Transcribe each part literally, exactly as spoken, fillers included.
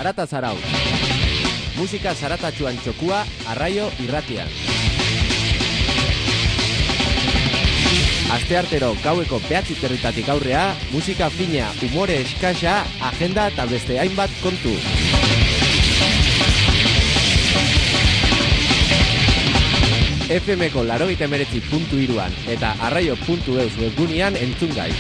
Zarata Zaraut. Musika zaratatxuan txokua Arraio Irratian. Asteartero gaueko behatzi territatik aurrea, musika fina, umore eskasa, agenda eta beste hainbat kontu. F M-ko laurogeita hemeretzi puntu hiruan eta arraio puntu eus webgunean entzun gai.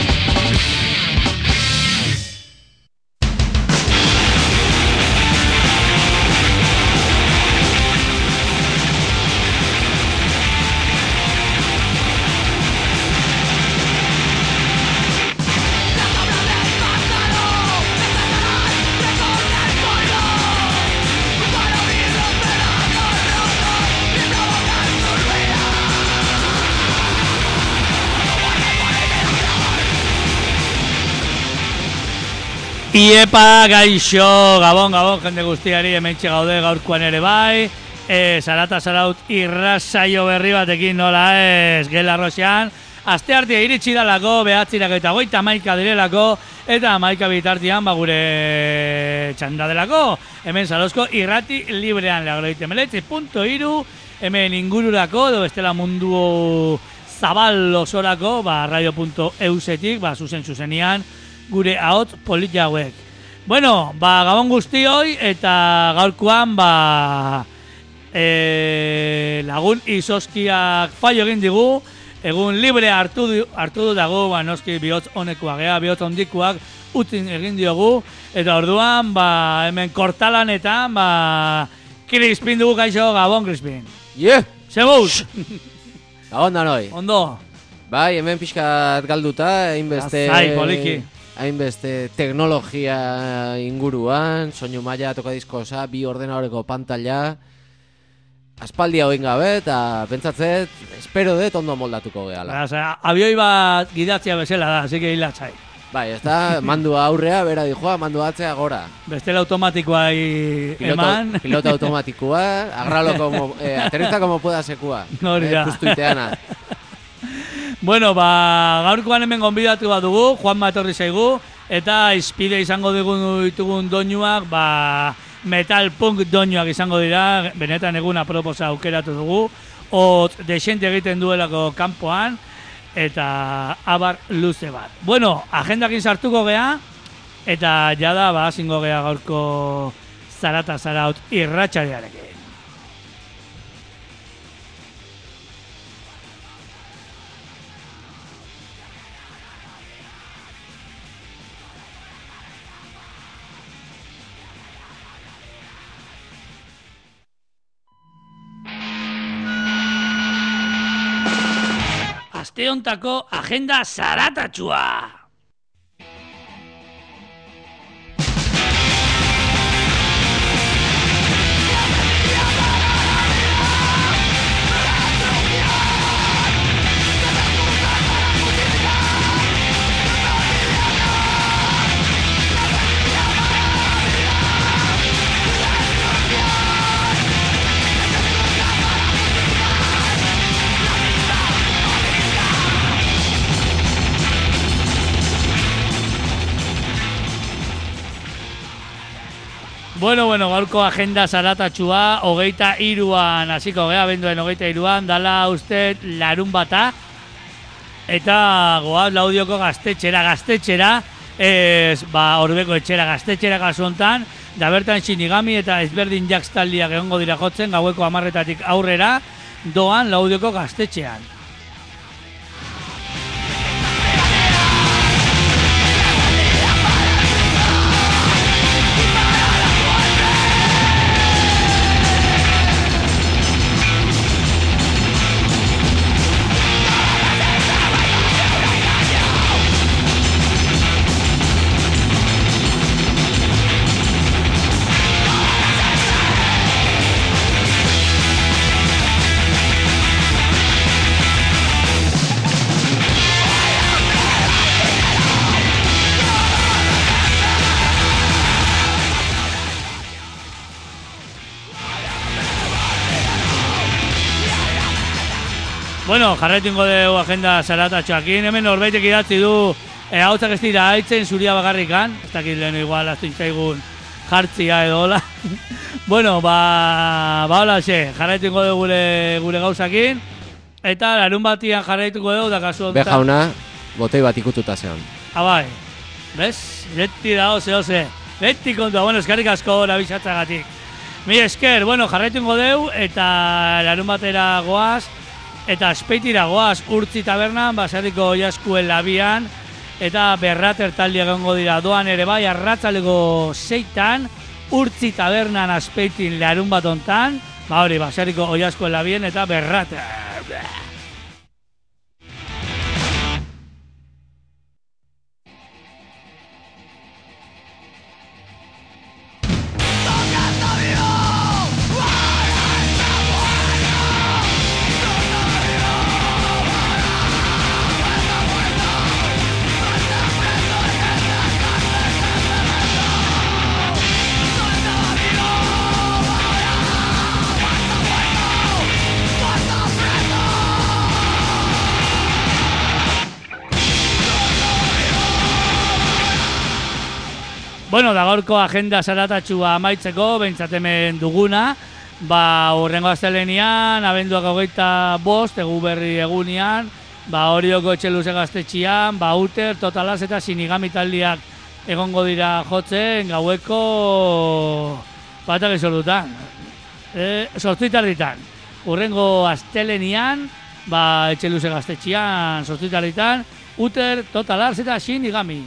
Iepa, gaixo, gabon, gabon, jende guztiari hementxe gaude gaurkoan ere bai. E, Zarata Zaraut irrasaio berri batekin nola ez, gela roxean. Aste artea iritsi dalako, behatzirak eta goita maika direlako, eta maika bitartian ba gure txanda delako. Hemen Zarozko irrati librean, laurogeita hemeretzi puntu hiru, hemen ingururako, edo bestela mundu zabal osorako, ba, arraio puntu eusetik, ba, zuzen zuzenian, gure ahotz polit jauek. Bueno, ba, gabon guztioi eta gaurkoan ba, e, lagun izoskiak fallo egin digu, egun libre hartu du, hartu du dago, ba, noski bihotz honekoa gea, bihotz ondikoak utzin egin diogu, eta orduan ba, hemen kortalanetan ba, Crispin dugu gaixo, gabon Crispin. Yeah. Zemuz! Gabon danoi. Ondo. Bai, hemen pixkat galduta, hainbeste... Zai, poliki. Hainbeste teknologia inguruan, soinu maila toka diskosa, bi ordenadoreko pantalla, aspaldia hoin gabe, eta pentsatzet, espero dut ondo moldatuko gehala. Ba, abioi bat gidatzia bezala da, así que hilatzai. Bai, ez da, mandua aurrea, bera dijoa, mandua atzea gora. Bestela automatikoa piloto, eman. Piloto automatikoa, agralo como, eh, aterriza como pueda sekua. Hori da. Eh, justu iteana. Bueno, ba, gaurkoan hemen gonbidatu bat dugu, Juan Matorri zaigu, eta izpide izango dugun ditugun doinuak, ba, metal punk doinuak izango dira, benetan egun aproposa aukeratu dugu, hot desente egiten duelako kanpoan, eta abar luze bat. Bueno, agendakin sartuko gea, eta jada, ba, zingo gea gaurko Zarata Zaraut irratsaioarekin. Aste hontako agenda zaratatxua. Bueno, bueno, gaurko agenda zaratatxua, hogeita iruan, hasiko gea, benduen hogeita iruan, dala uste larun bata, eta goaz Laudioko gaztetxera, gaztetxera, ez, ba, Orbeko etxera, gaztetxera kasu hontan, da bertan Shinigami eta ezberdin Jax taldiak egongo dira jotzen, gaueko hamarretatik aurrera, doan Laudioko gaztetxean. Bueno, jarretingo dugu agenda zaratatxoakin, hemen norbaitek idatzi du e, hautzak ez dira haitzen zuria bakarrikan, ez dakit lehen igual aztu intzaigun jartzia edo hola. Bueno, ba, ba hola xe, jarraituko dugu gure, gure gauzakin, eta larun batian jarraituko dugu da kasu Be honetan. jauna, botei bat ikututa zeon. Abai, bez? Beti dago zeo ze, beti kontua, bueno, eskarrik asko nabizatzagatik. Mi esker, bueno, jarraituko dugu, eta larun batera goaz, eta espeitira goaz, Urtzi tabernan, basarriko jaskuen labian, eta berrater taldia egongo dira doan ere bai, arratzaleko seitan, Urtzi tabernan aspeitin larun bat ontan, ba hori, basarriko oiaskoen labien eta berrater. Bueno, da gaurko agenda zaratatxua amaitzeko, behintzat hemen duguna, ba, horrengo astelenian, abenduak hogeita bost, egu berri egunian, ba, Orioko Etxeluze gaztetxian, ba, Uter, Totalaz eta Sinigami taldiak egongo dira jotzen, gaueko batak ezordutan, e, sortzitarritan. Horrengo astelenian, ba, Etxeluze gaztetxian, sortzitarritan, Uter, Totalaz eta Sinigami.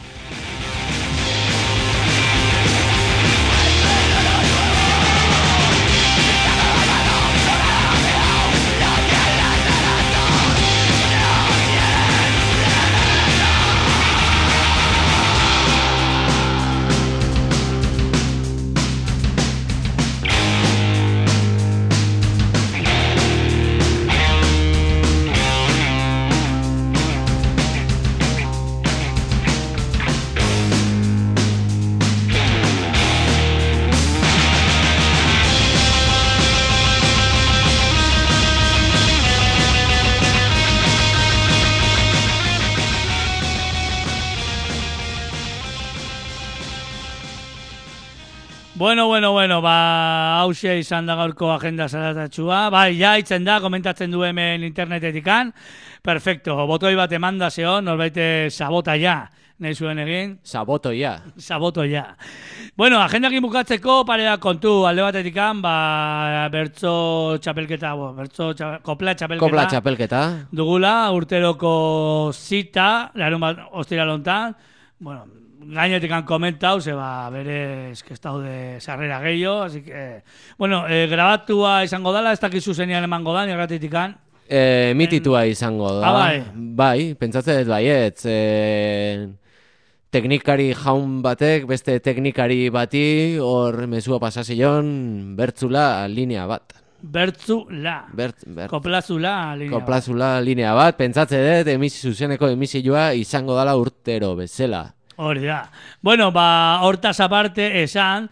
Bueno, bueno, bueno, ba, hause izan da gaurko agenda zaratatxua. Bai, ja, itzen da, komentatzen du hemen internetetikan. Perfecto, botoi bat emanda zeon, norbaite sabota ja, nahi zuen egin. Saboto ja. Saboto ja. Bueno, agendakin bukatzeko parea kontu alde batetikan, ba, bertso txapelketa, bo, bertso txapelketa, kopla txapelketa. Kopla txapelketa. Dugula, urteroko zita, larun bat ostiralontan, bueno, gainetik han komentau, zeba berez que ez daude sarrera gehiago, así que, bueno, eh, grabatua izango dala, ez dakizu zenean emango da, nirratitik han. E, mititua izango da. Ah, bai. Bai, pentsatzen dut baietz. E, teknikari jaun batek, beste teknikari bati, hor mezua pasazion, bertzula linea bat. Bertzula. Bert, bert. Koplazula linea bat. Koplazula linea bat, pentsatzen dut, emisi zuzeneko emisioa izango dala urtero bezala. Hori da. Bueno, ba, hortaz aparte esan,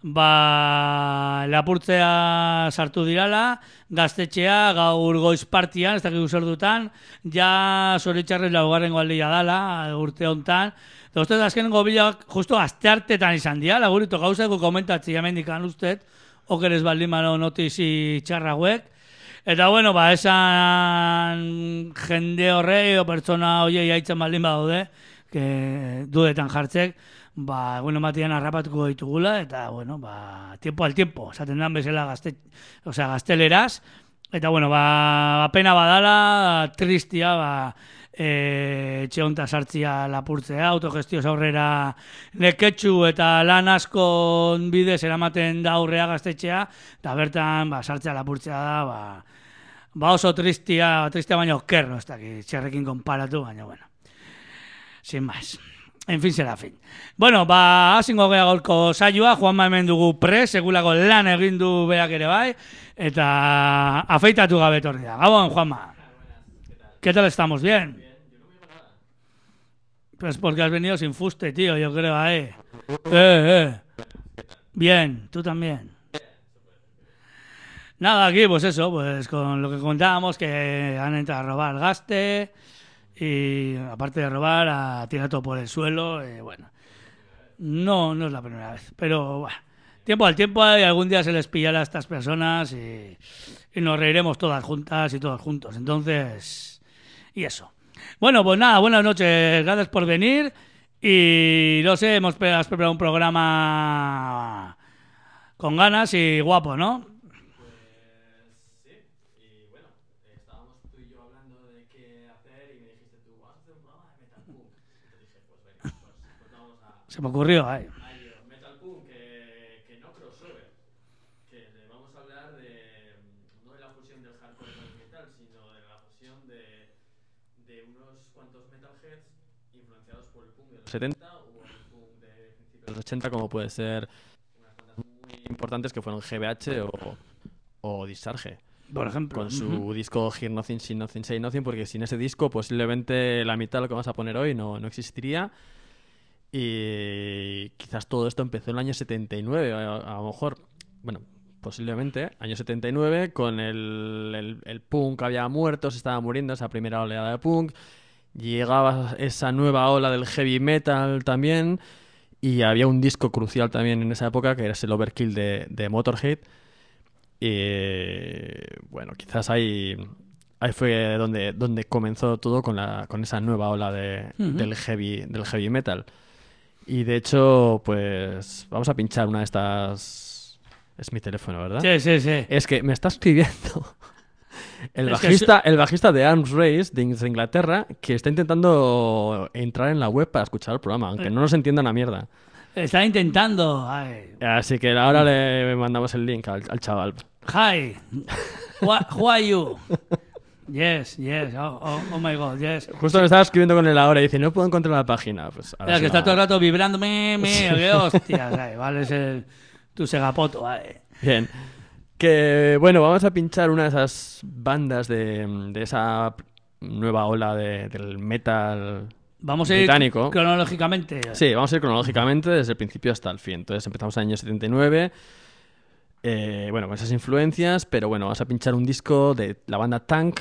ba, lapurtzea sartu dirala, gaztetxea gaur goiz partian, ez dakik usordutan, ja zoritxarrez laugarren aldia dala, urte hontan. Eta ustez, azken gobilak justo asteartetan izan dira, lagurito gauzako komentatzi hemendikan ustet, okeres baldimano notizi txarrauek. Eta bueno, ba, esan jende horre, o pertsona hoiei haitzen baldin badaude, que dudetan jartzek, ba, bueno, matian harrapatuko ditugula, eta, bueno, ba, tiempo al tiempo, esaten dan bezala gazte, o sea, gazteleraz, eta, bueno, ba, pena badala, tristia, ba, e, etxe honta sartzia lapurtzea, autogestioz aurrera neketxu eta lan asko bidez eramaten da aurrea gaztetxea, eta bertan, ba, sartzea lapurtzea da, ba, ba oso tristia, tristia baina okerro, ez dakit, txerrekin konparatu, baina, bueno. Sin más. En fin, será fin. Bueno, ba, hasingo gea gaurko saioa, Juanma hemen dugu pre, segulako lan egin du beak ere bai, eta afeitatu gabe etorri da. Gabon, Juanma. ¿Qué tal estamos? ¿Bien? Pues porque has venido sin fuste, tío, yo creo, eh. Eh, eh. Bien, tú también. Nada, aquí, pues eso, pues con lo que contábamos, que han entrado a robar el gaste, y aparte de robar, a tirar todo por el suelo, y bueno. No, no es la primera vez. Pero bueno, tiempo al tiempo y algún día se les pillará a estas personas y, y nos reiremos todas juntas y todos juntos. Entonces, y eso. Bueno, pues nada, buenas noches. Gracias por venir. Y no sé, hemos pre- has preparado un programa con ganas y guapo, ¿no? Se me ocurrió, ay. Metal Punk, que, que no crossover, que le vamos a hablar de no de la fusión del hardcore con el metal, sino de la fusión de, de unos cuantos metalheads influenciados por el punk de los setenta o el punk de principios de los ochenta, como puede ser unas bandas muy importantes que fueron G B H o, o Discharge. Por ejemplo. Con su Uh-huh. disco Hear Nothing, See Nothing, Say Nothing, porque sin ese disco posiblemente la mitad de lo que vamos a poner hoy no, no existiría. Y quizás todo esto empezó en el año setenta y nueve, a, a lo mejor, bueno, posiblemente, año setenta y nueve, con el, el, el punk había muerto, se estaba muriendo esa primera oleada de punk, llegaba esa nueva ola del heavy metal también, y había un disco crucial también en esa época, que era el Overkill de, de Motorhead. Y bueno, quizás ahí, ahí fue donde, donde comenzó todo con, la, con esa nueva ola de, uh-huh. del, heavy, del heavy metal. Y de hecho, pues vamos a pinchar una de estas... Es mi teléfono, ¿verdad? Sí, sí, sí. Es que me está escribiendo el Es bajista, que... el bajista de Arms Race de Inglaterra, que está intentando entrar en la web para escuchar el programa, aunque no nos entienda una mierda. Está intentando. Ay. Así que ahora le mandamos el link al, al chaval. Hi. Who, who are you? Yes, yes. Oh, oh, oh my God, yes. Justo me estaba escribiendo con él ahora y dice, no puedo encontrar la página. Pues ahora es sí que va. está todo el rato vibrando. Me, me, sí. Qué hostias. Ay, vale, es el, tu segapoto. Ay. Bien. Que bueno, vamos a pinchar una de esas bandas de, de esa nueva ola de, del metal vamos británico. A ir cronológicamente. Sí, vamos a ir cronológicamente desde el principio hasta el fin. Entonces empezamos en el año setenta y nueve. Eh, bueno, con esas influencias, pero bueno, vamos a pinchar un disco de la banda Tank,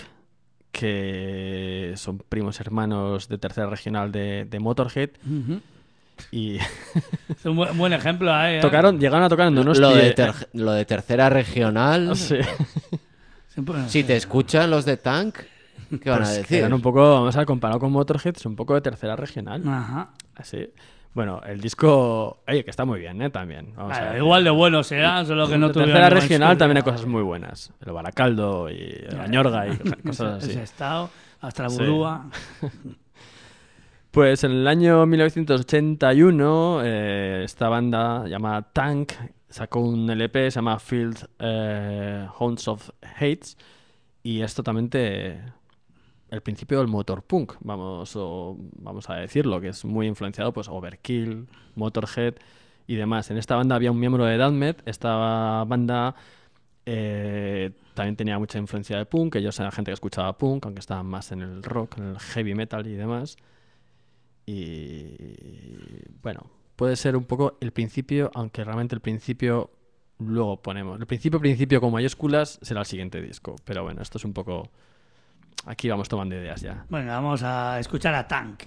que son primos hermanos de tercera regional de, de Motorhead. Uh-huh. Y es un buen, buen ejemplo ahí, ¿eh? Tocaron, llegaron a tocar en Donosti. Lo de, ter, lo de tercera regional. Sí. Si te escuchan los de Tank, ¿qué van pues a decir? Eran un poco, vamos a ver, comparado con Motorhead, es un poco de tercera regional. Ajá. Así. Bueno, el disco, oye, que está muy bien, ¿eh? También. Vamos Vale, a ver. Igual de bueno será, solo que no tuvieron. Tercera regional también hay cosas muy buenas. El Baracaldo y el Añorga y cosas así. Ese estado, hasta la Burúa. Sí. Pues en el año mil novecientos ochenta y uno, eh, esta banda llamada Tank sacó un L P, se llama Field eh, Hounds of Hates, y es totalmente el principio del motorpunk, vamos, o, vamos a decirlo, que es muy influenciado, pues Overkill, Motorhead y demás. En esta banda había un miembro de Deathmet. Esta banda eh, también tenía mucha influencia de punk, ellos eran gente que escuchaba punk, aunque estaban más en el rock, en el heavy metal y demás. Y bueno, puede ser un poco el principio, aunque realmente el principio luego ponemos. El principio, principio con mayúsculas será el siguiente disco. Pero bueno, esto es un poco... Aquí vamos tomando ideas ya. Bueno, vamos a escuchar a Tank.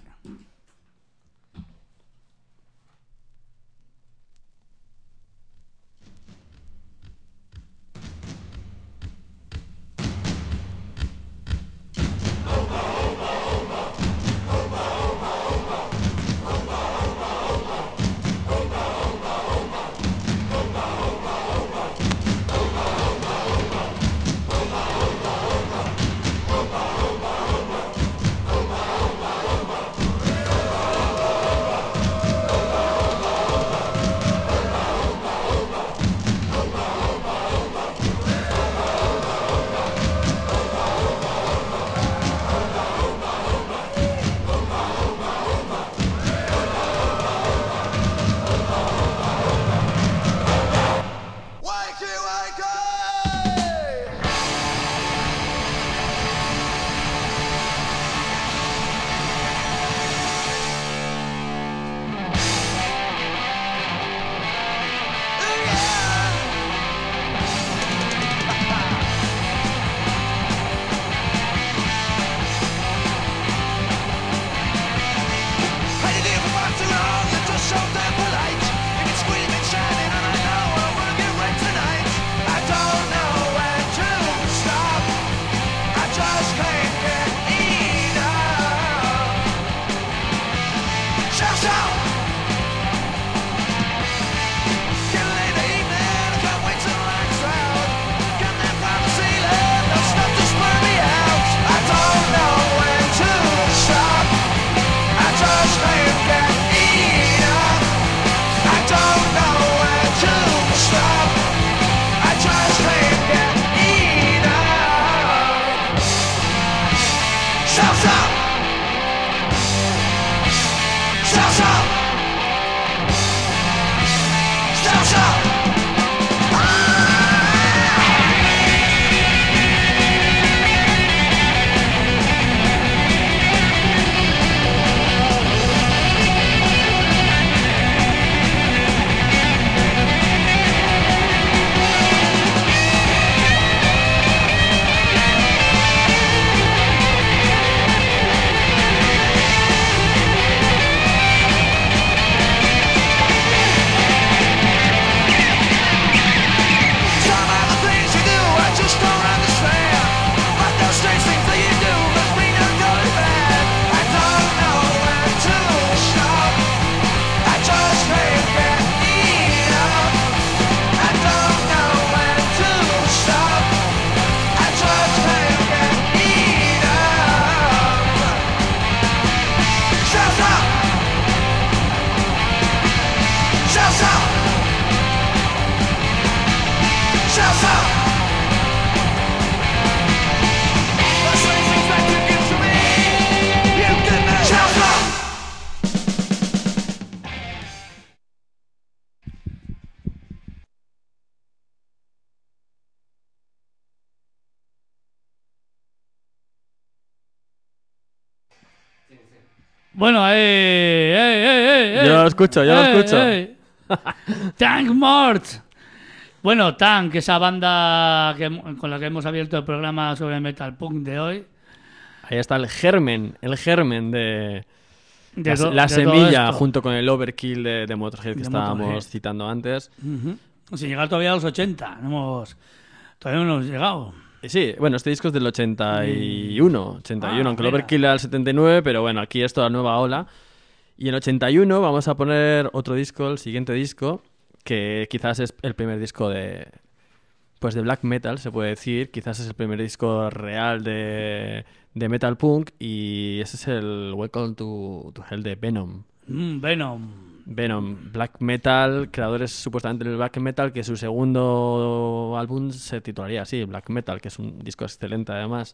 Bueno, eh, eh, eh, eh. Yo lo escucho, yo lo eh, escucho. eh. Tank Mort. Bueno, Tank, esa banda que, con la que hemos abierto el programa sobre Metal Punk de hoy. Ahí está el germen, el germen de... De la, to- la de todo semilla esto. junto con el overkill de, de Motorhead que De estábamos Motorhead. citando antes. Ujú. Sin llegar todavía a los ochenta. No hemos, todavía no hemos llegado. Y sí, bueno, este disco es del ochenta y uno, ochenta y uno, Ah, aunque el mira. overkill era del setenta y nueve, pero bueno, aquí es toda nueva ola. Y en ochenta y uno vamos a poner otro disco, el siguiente disco, que quizás es el primer disco de... Pues de black metal, se puede decir. Quizás es el primer disco real de, de metal punk. Y ese es el Welcome to, to Hell de Venom. Mm, Venom. Venom, black metal, creadores supuestamente del black metal, que su segundo álbum se titularía así, Black Metal, que es un disco excelente además.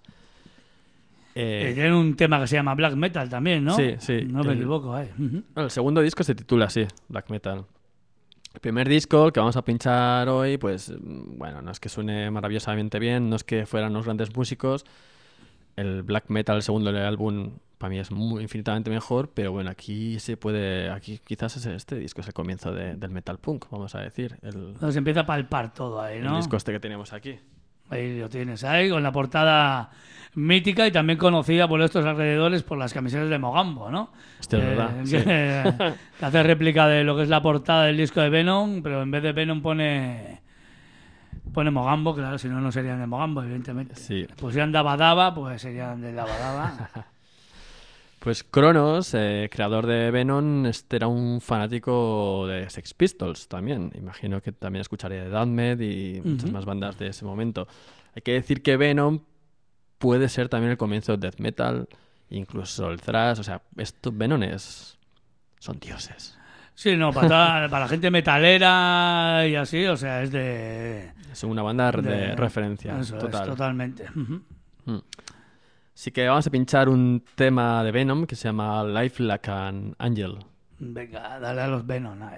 Eh, Eh, tiene un tema que se llama Black Metal también, ¿no? Sí, sí. No me El- equivoco, eh. Ujú. bueno, el segundo disco se titula así, Black Metal. El primer disco, el que vamos a pinchar hoy, pues mm, bueno, no es que suene maravillosamente bien, no es que fueran unos grandes músicos. El black metal, el segundo del álbum, para mí es muy infinitamente mejor, pero bueno, aquí se puede, aquí quizás es este disco es el comienzo de- del metal punk, vamos a decir, el, Entonces empieza a palpar todo ahí, el ¿no? disco este que tenemos aquí. Ahí lo tienes, ahí, con la portada mítica y también conocida por estos alrededores por las camisetas de Mogambo, ¿no? Hostia, es Eh, verdad, que, sí. que hace réplica de lo que es la portada del disco de Venom, pero en vez de Venom pone pone Mogambo, claro, si no, no serían de Mogambo, evidentemente. Sí. Pues serían Daba Daba, pues serían de Daba Daba. Pues Cronos, eh, creador de Venom, este era un fanático de Sex Pistols también. Imagino que también escucharía de Damned y muchas Ujú. más bandas de ese momento. Hay que decir que Venom puede ser también el comienzo del death metal, incluso el thrash. O sea, estos Venom es... son dioses. Sí, no, para, toda- para la gente metalera y así, o sea, es de... Es una banda de, de- referencia Eso es, total. totalmente. Ujú. Mm. Así que vamos a pinchar un tema de Venom que se llama Life Like an Angel. Venga, dale a los Venom ahí.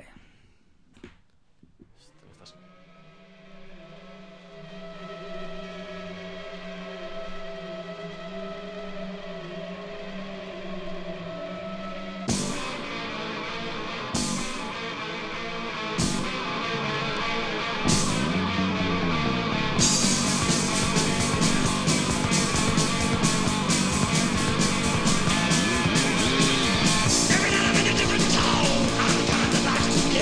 Every night I'm in a different town. I'm trying to last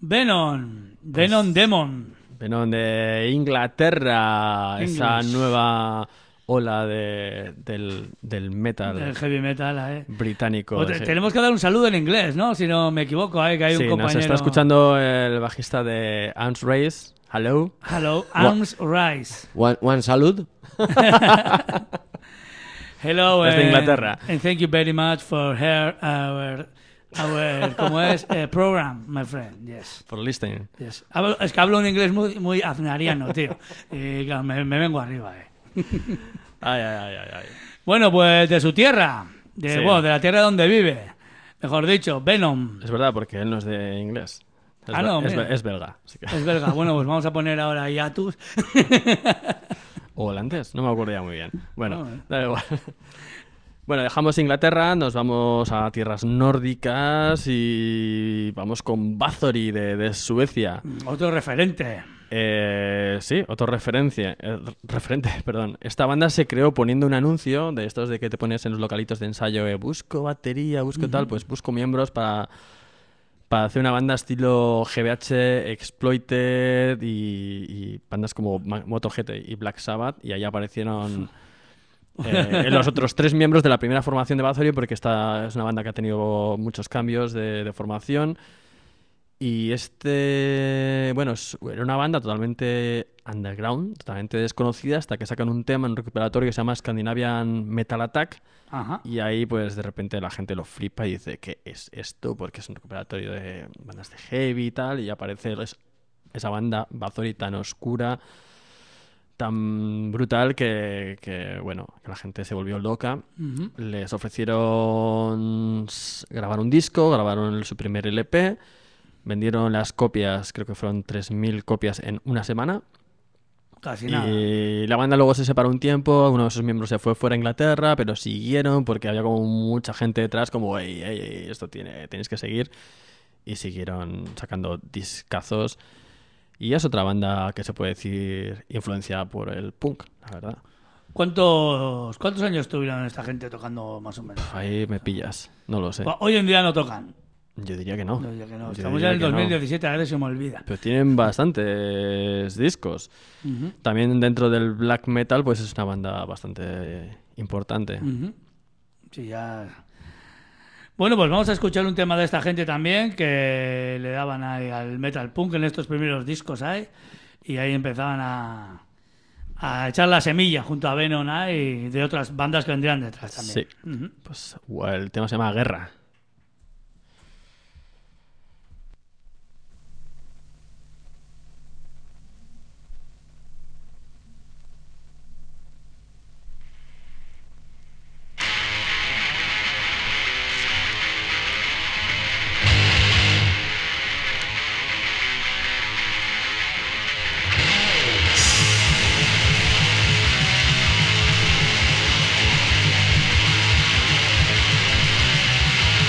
Venom, Venom Demon. Venom de Inglaterra, English. esa nueva ola de, del, del metal El heavy metal, eh. británico. O te- sí. Tenemos que dar un saludo en inglés, ¿no? Si no me equivoco, eh, que hay Sí, un nos compañero. está escuchando el bajista de Arms Race. Hello. Hello, Arms Rise. One, one salud. Hello, Desde and- Inglaterra. And thank you very much for her, our, our, ¿cómo es? Eh, program, my friend. Yes. For listening. Yes. Hablo- es que hablo un inglés muy, muy aznariano, tío. Y claro, me, me vengo arriba, eh. Ay, ay, ay, ay, ay. Bueno, pues de su tierra. De, Sí. bueno, de la tierra donde vive. Mejor dicho, Venom. Es verdad, porque él no es de inglés. Es, Ah, be- no, es, mira. be- es belga. Así que... Es belga. Bueno, pues vamos a poner ahora hiatus. O holandés, no me acuerdo ya muy bien. Bueno, Ah, da igual. Bueno, dejamos Inglaterra, nos vamos a tierras nórdicas y vamos con Bathory de, de Suecia. Otro referente. Eh, sí, otro referencia, eh, referente, perdón. Esta banda se creó poniendo un anuncio de estos de que te pones en los localitos de ensayo, eh, busco batería, busco tal, pues busco miembros para, para hacer una banda estilo G B H, Exploited y, y bandas como Ma- Motorhead y Black Sabbath, y ahí aparecieron eh, los otros tres miembros de la primera formación de Bathory, porque esta es una banda que ha tenido muchos cambios de, de formación. Y este, bueno, es- era una banda totalmente underground, totalmente desconocida, hasta que sacan un tema en un recuperatorio que se llama Scandinavian Metal Attack. Ajá. Y ahí, pues, de repente la gente lo flipa y dice, ¿qué es esto? Porque es un recuperatorio de bandas de heavy y tal, y aparece es- esa banda Bathory tan oscura, tan brutal, que, que, bueno, que la gente se volvió loca. Ujú. Les ofrecieron s- grabar un disco, grabaron el- su primer L P, vendieron las copias, creo que fueron tres mil copias en una semana. Casi nada. Y la banda luego se separó un tiempo, uno de sus miembros se fue fuera a Inglaterra, pero siguieron porque había como mucha gente detrás, como, ey, ey, ey, esto tiene, tenéis que seguir. Y siguieron sacando discazos. Y es otra banda que se puede decir influenciada por el punk, la verdad. ¿Cuántos, ¿Cuántos años tuvieron esta gente tocando más o menos? Ahí me pillas, no lo sé. Bueno, hoy en día no tocan. Yo diría que no. No, ya que no. Yo Estamos diría ya en el que no. dos mil diecisiete, a veces se me olvida. Pero tienen bastantes discos. Ujú, También dentro del black metal, pues es una banda bastante importante. ujú. Sí, ya. Bueno, pues vamos a escuchar un tema de esta gente también que le daban ahí al metal punk en estos primeros discos ahí, y ahí empezaban a, a echar la semilla junto a Venom ahí, y de otras bandas que vendrían detrás también. Sí. Ujú. Pues el tema se llama Guerra. Guerra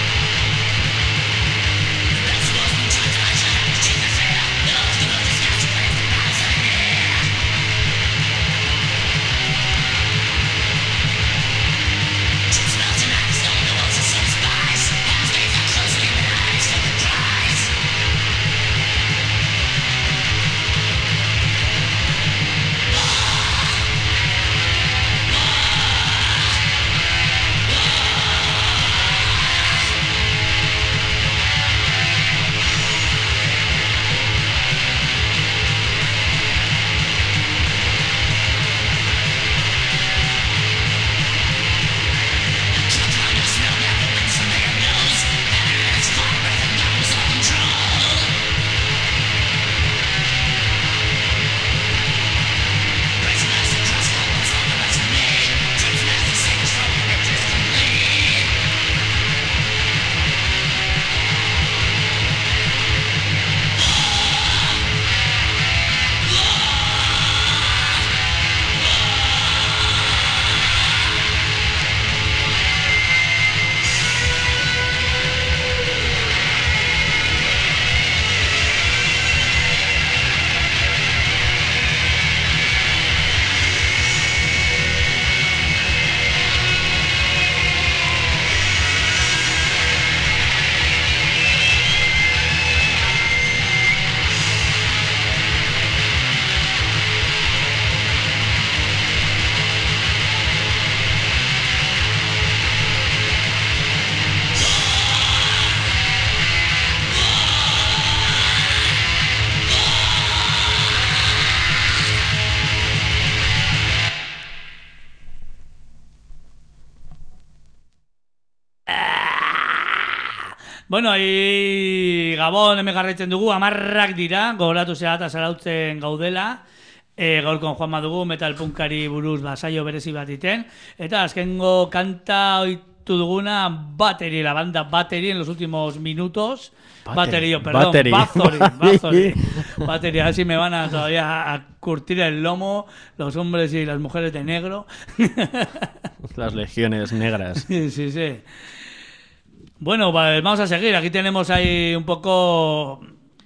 Bueno, ahi Gabon hemen garraitzen dugu, amarrak dira, gogoratu zera eta zarautzen gaudela. E, gaurkon Juanma dugu, metal punkari buruz basaio berezi bat iten. Eta azkengo kanta oitu duguna Battery, la banda Battery en los últimos minutos. Battery, perdón, Battery. Bathory, Bathory. Battery, a ver si me van a todavía a curtir el lomo los hombres y las mujeres de negro. Las legiones negras. Sí, sí, sí. Bueno, vamos a seguir. Aquí tenemos ahí un poco,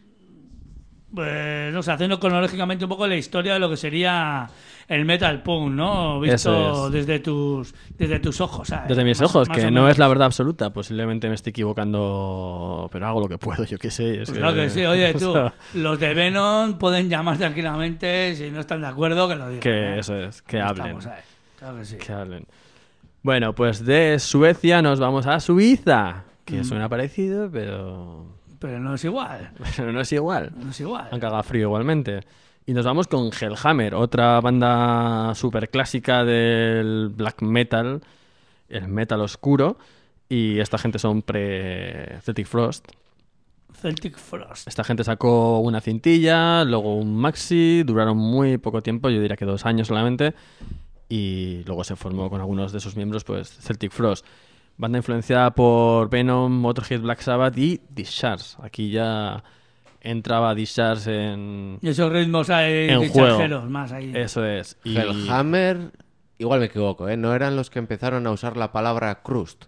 pues, no sé, haciendo cronológicamente un poco la historia de lo que sería el metal punk, ¿no? Visto es. desde tus desde tus ojos, ¿sabes? Desde mis más, ojos, más que no es la verdad absoluta. Posiblemente me estoy equivocando, pero hago lo que puedo, yo qué sé. Es pues que... claro que sí. Oye, tú, o sea... los de Venom pueden llamar tranquilamente, si no están de acuerdo, que lo digan. Que ¿eh? eso es, que hablen. Claro que sí. Que hablen. Bueno, pues de Suecia nos vamos a Suiza, que mm. suena parecido, pero... Pero no es igual. Pero no es igual. No es igual. Han cagado frío igualmente. Y nos vamos con Hellhammer, otra banda súper clásica del black metal, el metal oscuro. Y esta gente son pre-Celtic Frost. Celtic Frost. Esta gente sacó una cintilla, luego un maxi, duraron muy poco tiempo, yo diría que dos años solamente. Y luego se formó con algunos de sus miembros, pues Celtic Frost. Banda influenciada por Venom, Motorhead, Black Sabbath y Discharge. Aquí ya entraba Discharge en... Y esos ritmos hay en juego. Más ahí. Eso es. Y... Hellhammer, igual me equivoco, ¿eh? ¿No eran los que empezaron a usar la palabra crust?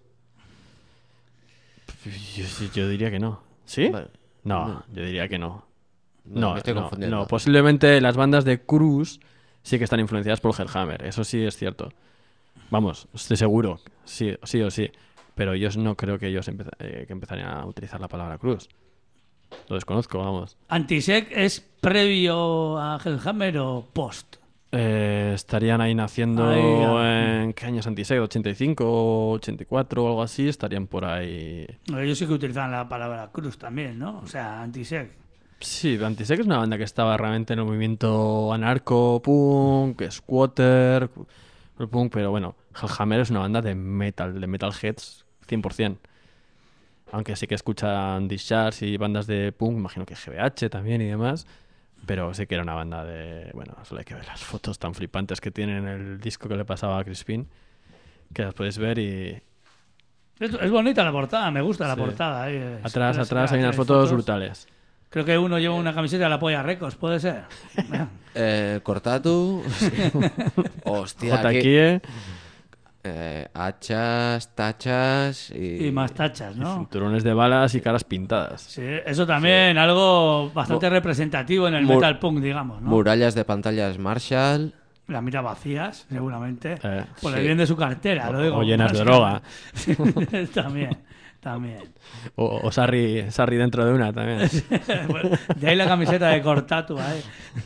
Yo, yo diría que no. ¿Sí? Vale. No, no, yo diría que no. No, no, me estoy no, confundiendo. no, posiblemente las bandas de Cruz sí que están influenciadas por Hellhammer, eso sí es cierto. Vamos, estoy seguro, sí, sí o sí. Pero yo no creo que ellos empeza- eh, que empezarían a utilizar la palabra cruz. Lo desconozco, vamos. ¿Antisec es previo a Hellhammer o post? Eh, estarían ahí naciendo ahí, en... ¿Qué años Antisec? ¿ochenta y cinco, ochenta y cuatro o algo así? Estarían por ahí... Ellos sí que utilizan la palabra cruz también, ¿no? O sea, Antisec. Sí, Antisec es una banda que estaba realmente en el movimiento anarco, punk, squatter, punk, pero bueno, Hellhammer es una banda de metal, de metalheads cien por ciento. Aunque sí que escuchan Discharge y bandas de punk, imagino que G B H también y demás, pero sí que era una banda de... Bueno, solo hay que ver las fotos tan flipantes que tienen en el disco que le pasaba a Crispin, que las podéis ver y... Es, es bonita la portada, me gusta la sí. portada. Eh. Atrás, es, atrás es, hay unas fotos, fotos brutales. Creo que uno lleva una camiseta de la Polla Records, ¿puede ser? eh, Cortatu. Hostia, Jotaquie. Eh, hachas, tachas y... y más tachas, ¿no? Cinturones de balas y caras pintadas. Sí, eso también, sí. Algo bastante Mo- representativo en el Mur- metal punk, digamos, ¿no? Murallas de pantallas Marshall. Las mira vacías, seguramente. Eh, por sí. el bien de su cartera, o, lo digo. O llenas de droga. También, también. O, o Sarri, Sarri dentro de una también. De ahí la camiseta de Cortatu, ¿eh?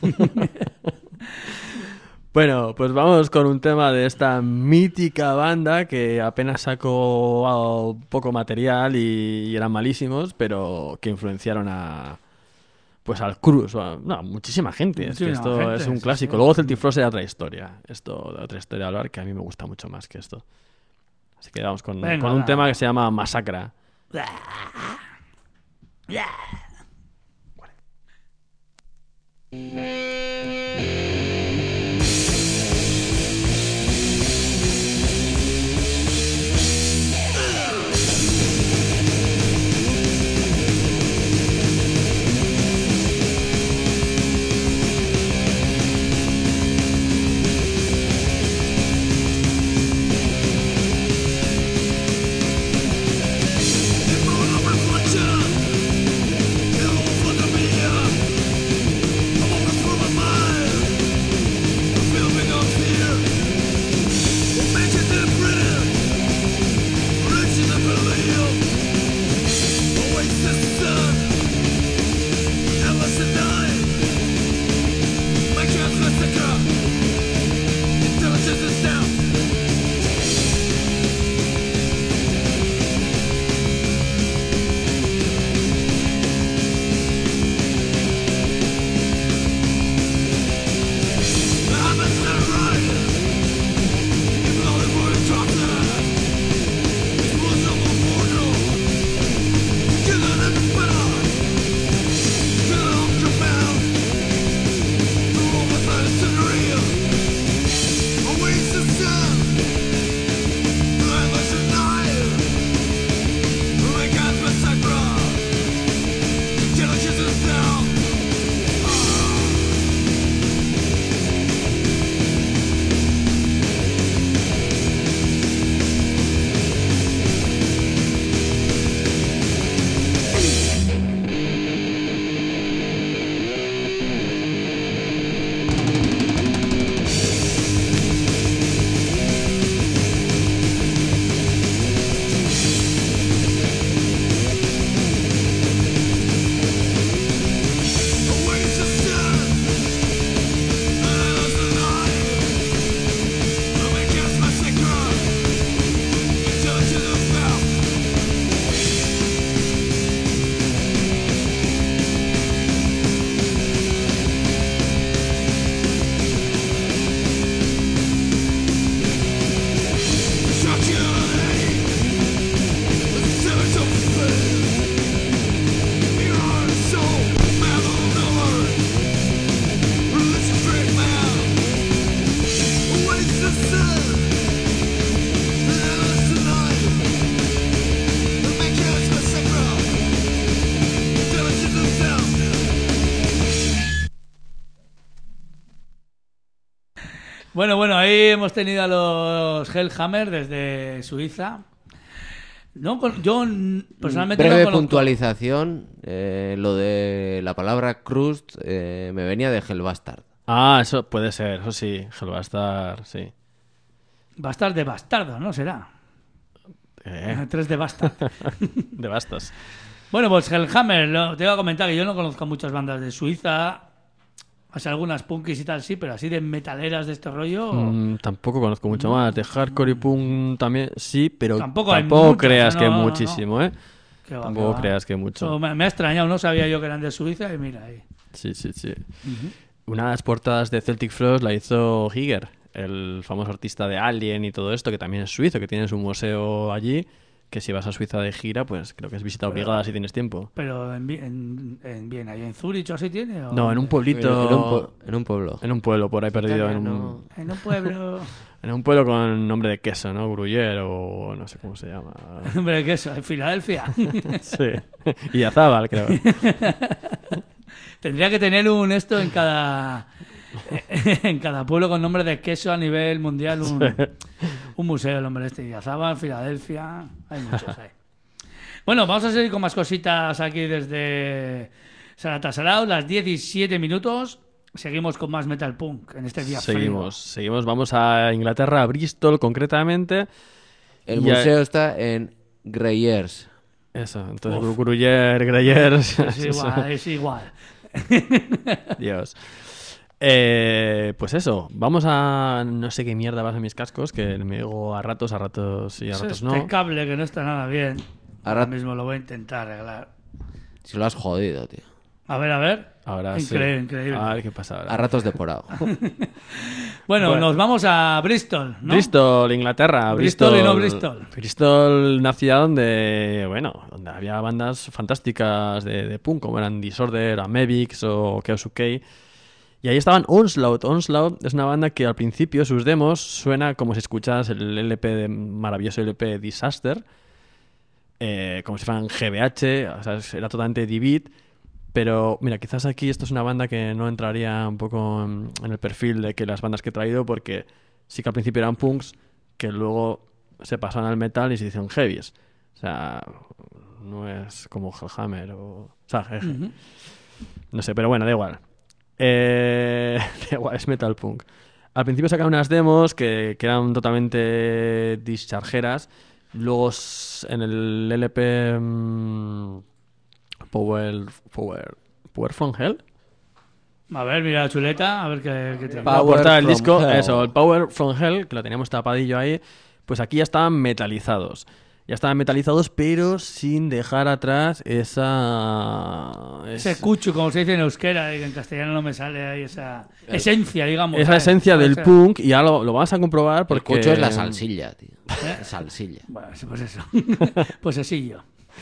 Bueno, pues vamos con un tema de esta mítica banda que apenas sacó poco material y, y eran malísimos, pero que influenciaron a pues al Cruz, a, no, muchísima gente. Es que esto gente, es un clásico. Sí, sí. Luego Celtic Frost era otra historia. Esto de otra historia a hablar que a mí me gusta mucho más que esto. Así que vamos con, Venga, con un tema que se llama Masacra. Reflection. Bueno, bueno, ahí hemos tenido a los Hellhammer desde Suiza. No, yo personalmente Breve no conozco. puntualización, eh, lo de la palabra crust eh, me venía de Hellbastard. Ah, eso puede ser, eso sí, Hellbastard, sí. Bastard de bastardo, ¿no? Será. Eh. Tres de Bastard. De bastos. Bueno, pues Hellhammer, lo, te iba a comentar que yo no conozco muchas bandas de Suiza. O sea, algunas punkis y tal, sí, pero así de metaleras de este rollo... Mm, tampoco conozco mucho más. De hardcore y punk también sí, pero Tampoco tampoco, hay muchas, creas no, que no, no, muchísimo, ¿eh? Que va, Tampoco que va. creas que mucho. Eso me, me ha extrañado, no sabía yo que eran de Suiza y mira ahí. Sí, sí, sí. Uh-huh. Una de las portadas de Celtic Frost la hizo Giger, el famoso artista de Alien y todo esto, que también es suizo, que tiene su museo allí, que si vas a Suiza de gira, pues creo que es visita obligada pero, si tienes tiempo. ¿Pero en, en, en Viena y en Zurich o así tiene? ¿O no, en un pueblito... En un, pu- en un pueblo. En un pueblo, por ahí perdido. En un, en un pueblo... En un pueblo con nombre de queso, ¿no? Gruyère o no sé cómo se llama. Nombre de queso, en Filadelfia. Sí. Y Azábal, creo. Tendría que tener un esto en cada... en cada pueblo con nombre de queso a nivel mundial, un, sí. un museo, el hombre este. Idiazábal, Filadelfia, hay muchos ahí. Bueno, vamos a seguir con más cositas aquí desde Sarata Sarau, las diecisiete minutos. Seguimos con más metal punk en este día Seguimos, frío. seguimos. Vamos a Inglaterra, a Bristol concretamente. El museo a... está en Greyers. Eso, entonces Gruyère, Greyers. Es igual, es igual. Dios. Eh, pues eso, vamos a... No sé qué mierda vas a mis cascos, que me digo a ratos, a ratos y a ratos este no. Este cable que no está nada bien. Ahora Ahora mismo lo voy a intentar arreglar. Si lo has jodido, tío. A ver, a ver. Ahora increíble, sí. increíble. A ver qué pasa ahora. A ratos de porado. bueno, bueno, nos vamos a Bristol, ¿no? Bristol, Inglaterra. Bristol, Bristol y no Bristol. Bristol, una ciudad donde, bueno, donde había bandas fantásticas de, de punk, como eran Disorder, Amebix o Chaos U K. Y ahí estaban Onslaught. Onslaught es una banda que al principio sus demos suena como si escuchas el L P de, maravilloso L P Disaster, eh, como si fueran G B H, o sea, era totalmente D-Beat. Pero mira, quizás aquí esto es una banda que no entraría un poco en, en el perfil de que las bandas que he traído, porque sí que al principio eran punks, que luego se pasaron al metal y se hicieron heavies. O sea, no es como Hellhammer o... o sea, uh-huh. No sé, pero bueno, da igual. Eh, da igual, es metal punk. Al principio sacaron unas demos que, que eran totalmente dischargeras. Luego en el L P... Mmm, Power, Power, Power from Hell. A ver, mira la chuleta, a ver qué, qué te... La portada del disco, hell. Eso, el Power from Hell, que lo teníamos tapadillo ahí, pues aquí ya estaban metalizados. Ya estaban metalizados, pero sin dejar atrás esa... Ese cucho, como se dice en euskera, que en castellano no me sale ahí esa esencia, digamos. Esa ¿sabes? esencia del punk, y ya lo, lo vas a comprobar porque... El cucho es la salsilla, tío. ¿Eh? Salsilla. Bueno, pues eso. Pues asillo.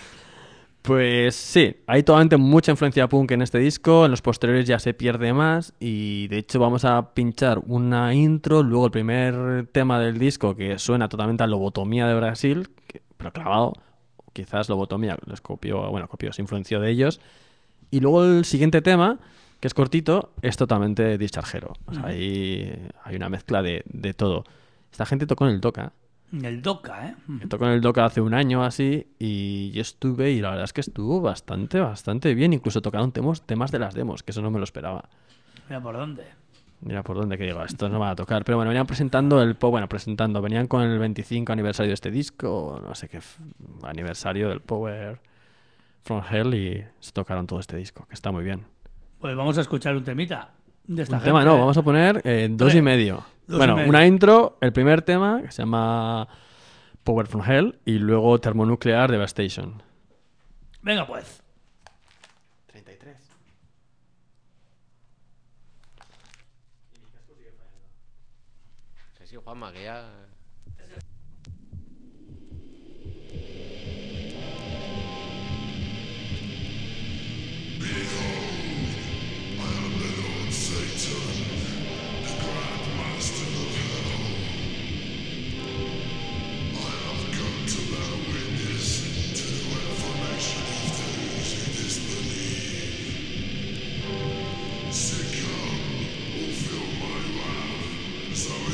Pues sí, hay totalmente mucha influencia punk en este disco, en los posteriores ya se pierde más y de hecho vamos a pinchar una intro, luego el primer tema del disco que suena totalmente a Lobotomía de Brasil, que, pero clavado, quizás Lobotomía les copió, bueno, copió, se influenció de ellos, y luego el siguiente tema, que es cortito, es totalmente dischargero, o sea, uh-huh. ahí hay una mezcla de, de todo. Esta gente tocó en el Doca. El Doca, ¿eh? Me tocó en el Doca hace un año así y yo estuve y la verdad es que estuvo bastante, bastante bien. Incluso tocaron temas, temas de las demos, que eso no me lo esperaba. Mira por dónde. Mira por dónde, que digo, esto no va a tocar. Pero bueno, venían presentando el... Bueno, presentando, venían con el veinticinco aniversario de este disco, no sé qué aniversario del Power from Hell y se tocaron todo este disco, que está muy bien. Pues vamos a escuchar un temita de esta un gente. tema no, vamos a poner eh, dos Tres. y medio. Dos bueno, y medio. Una intro, el primer tema, que se llama Power from Hell, y luego Thermonuclear Devastation. Venga, pues. treinta y tres. Sí, sí, Juanma, que ya... Succumb, fulfill my wrath, so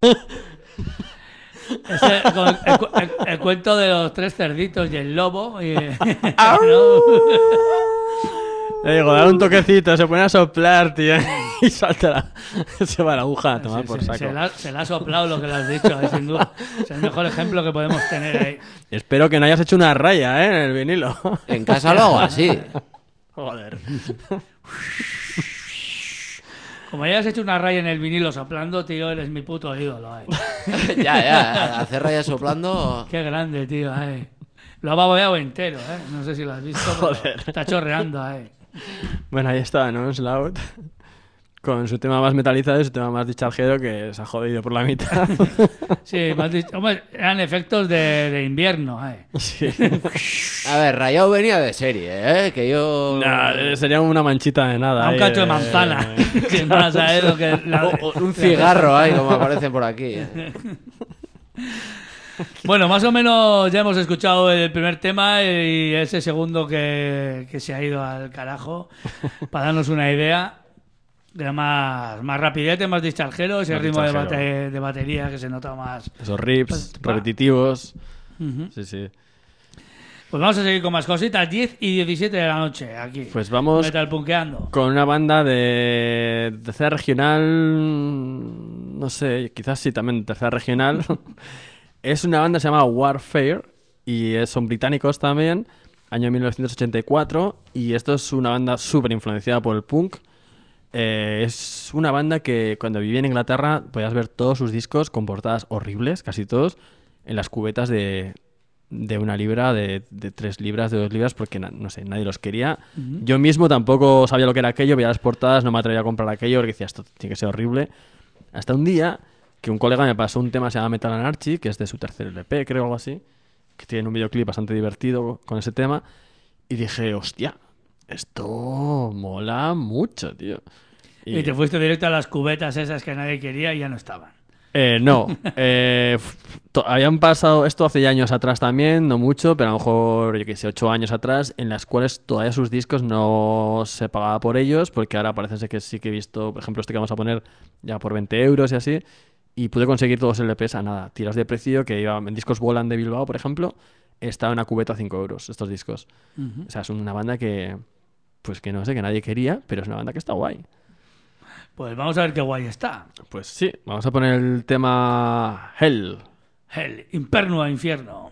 Ese, con el, el, el cuento de los tres cerditos y el lobo. Y, ¿no? Le digo, dale un toquecito, se pone a soplar, tío, y salta la... se va la aguja a tomar sí, por sí, saco. Se, la, se la ha soplado lo que le has dicho, eh, sin duda. Es el mejor ejemplo que podemos tener ahí. Espero que no hayas hecho una raya, ¿eh? En el vinilo. En casa lo hago así. Joder. Como hayas hecho una raya en el vinilo soplando, tío, eres mi puto ídolo, eh. Ya, ya, hacer rayas soplando... Qué grande, tío, eh. Lo ha baboeado entero, eh. No sé si lo has visto, pero Joder. está chorreando, eh. Bueno, ahí está, ¿no? Slout. Con su tema más metalizado y su tema más dicharjero que se ha jodido por la mitad. Sí, me has dicho... Hombre, eran efectos de, de invierno, eh. Sí. A ver, rayado venía de serie, ¿eh? Que yo... Nah, sería una manchita de nada. A un ahí, cacho de eh. manzana. Sin más, ¿sabes? Lo que, la- O- o un cigarro ahí, como aparecen por aquí. ¿eh? Bueno, más o menos ya hemos escuchado el primer tema y ese segundo que, que se ha ido al carajo, para darnos una idea. Era más, más rapidete, más dischargero, ese Más ritmo de, dischargero. bate- de batería que se nota más. Esos riffs Pues, va. repetitivos. Ujú. Sí, sí. Pues vamos a seguir con más cositas, diez y diecisiete de la noche, aquí. Pues vamos Metal punkeando. con una banda de tercera regional. No sé, quizás sí también de tercera regional. Es una banda que se llama Warfare y es- son británicos también, año mil novecientos ochenta y cuatro. Y esto es una banda súper influenciada por el punk. Eh, es una banda que cuando vivía en Inglaterra podías ver todos sus discos con portadas horribles, casi todos, en las cubetas de, de una libra, de, de tres libras, de dos libras, porque na- no sé, nadie los quería. Ujú. Yo mismo tampoco sabía lo que era aquello, veía las portadas, no me atrevía a comprar aquello porque decía, esto tiene que ser horrible. Hasta un día que un colega me pasó un tema que se llama Metal Anarchy, que es de su tercer L P, creo, algo así, que tiene un videoclip bastante divertido con ese tema, y dije, hostia, esto mola mucho, tío. Y te fuiste directo a las cubetas esas que nadie quería y ya no estaban. Eh, no, eh, f- to- habían pasado esto hace ya años atrás también, no mucho, pero a lo mejor, yo qué sé, ocho años atrás, en las cuales todavía sus discos no se pagaba por ellos, porque ahora parece ser que sí que he visto, por ejemplo, este que vamos a poner ya por veinte euros y así, y pude conseguir todos los L Ps a nada, tiras de precio, que iba en discos Volan de Bilbao, por ejemplo, estaba en una cubeta a cinco euros estos discos. Ujú. O sea, es una banda que, pues que no sé, que nadie quería, pero es una banda que está guay. Pues vamos a ver qué guay está. Pues sí, vamos a poner el tema Hell. El Inferno a Infierno.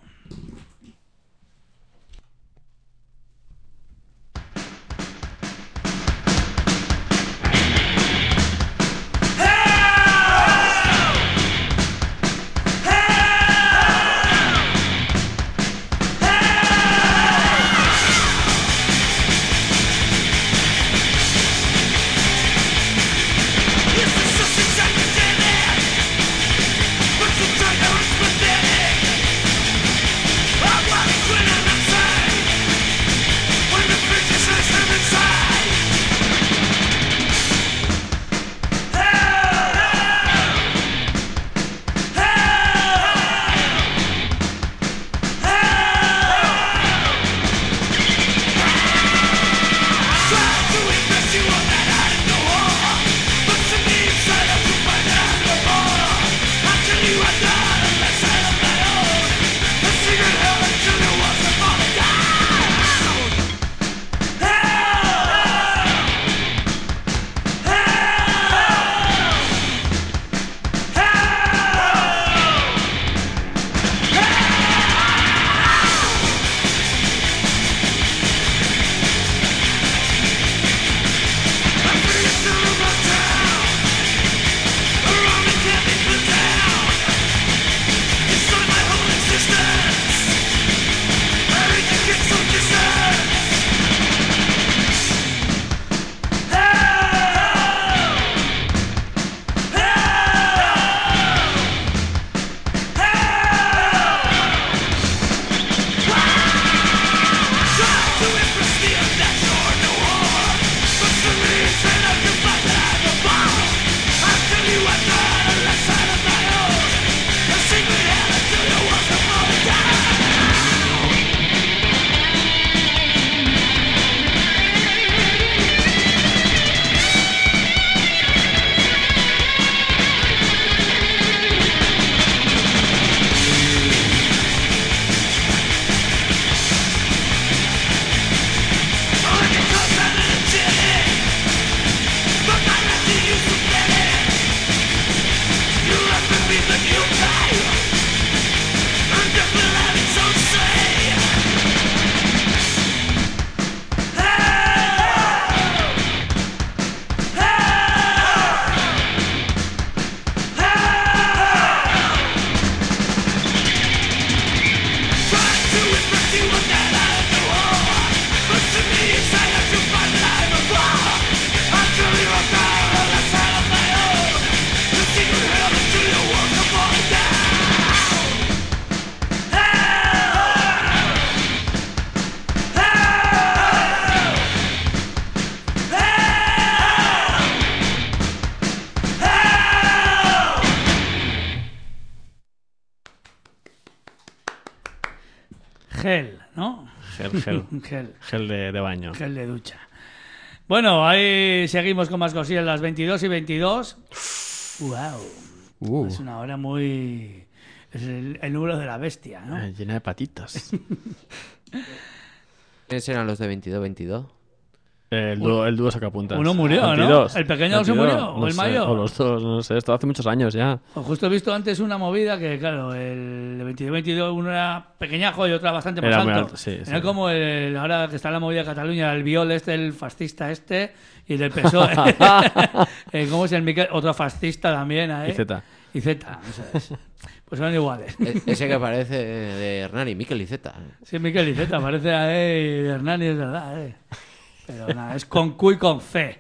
But you try to split it. gel, ¿no? Gel, gel. Gel. Gel de, de baño. Gel de ducha. Bueno, ahí seguimos con más cosillas, las veintidós y veintidós. ¡Wow! Uh. Es una hora muy... Es el, el número de la bestia, ¿no? Eh, llena de patitas. ¿Quiénes eran los de veintidós veintidós? El dúo, el dúo sacapuntas. Uno murió, veintidós. ¿no? ¿El pequeño veintidós, se murió? ¿O no el sé, mayor? O los dos, no sé. Esto hace muchos años ya. Pues justo he visto antes una movida que, claro, el de veintidós veintidós, uno era pequeñajo y otra bastante más Era alto. muy alto, sí, Era sí. como el, ahora que está en la movida de Cataluña, el Viol este, el fascista este, y del P S O E. Eh, ¿Cómo es el Miquel? Otro fascista también, ¿eh? Y Z. Y Z, eso es. Pues son iguales. E- Ese que parece de Hernani, Miquel Iceta. Sí, Miquel y Z, parece a eh, Hernani, es verdad, ¿eh? Pero nada, es con Q y con C.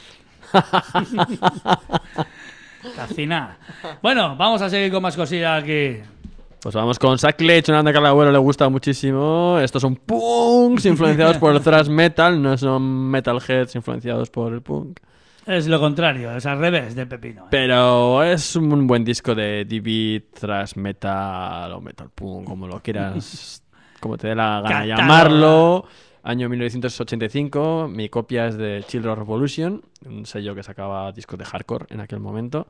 Cacina. Bueno, vamos a seguir con más cosillas aquí. Pues vamos con Sacrilege, una banda que al abuelo le gusta muchísimo. Estos son punks influenciados por el thrash metal, no son metalheads influenciados por el punk. Es lo contrario, es al revés de Pepino. ¿eh? Pero es un buen disco de D B, thrash metal o metal punk, como lo quieras, como te dé la gana Catálogo. llamarlo. Año mil novecientos ochenta y cinco, mi copia es de Children Revolution, un sello que sacaba discos de hardcore en aquel momento.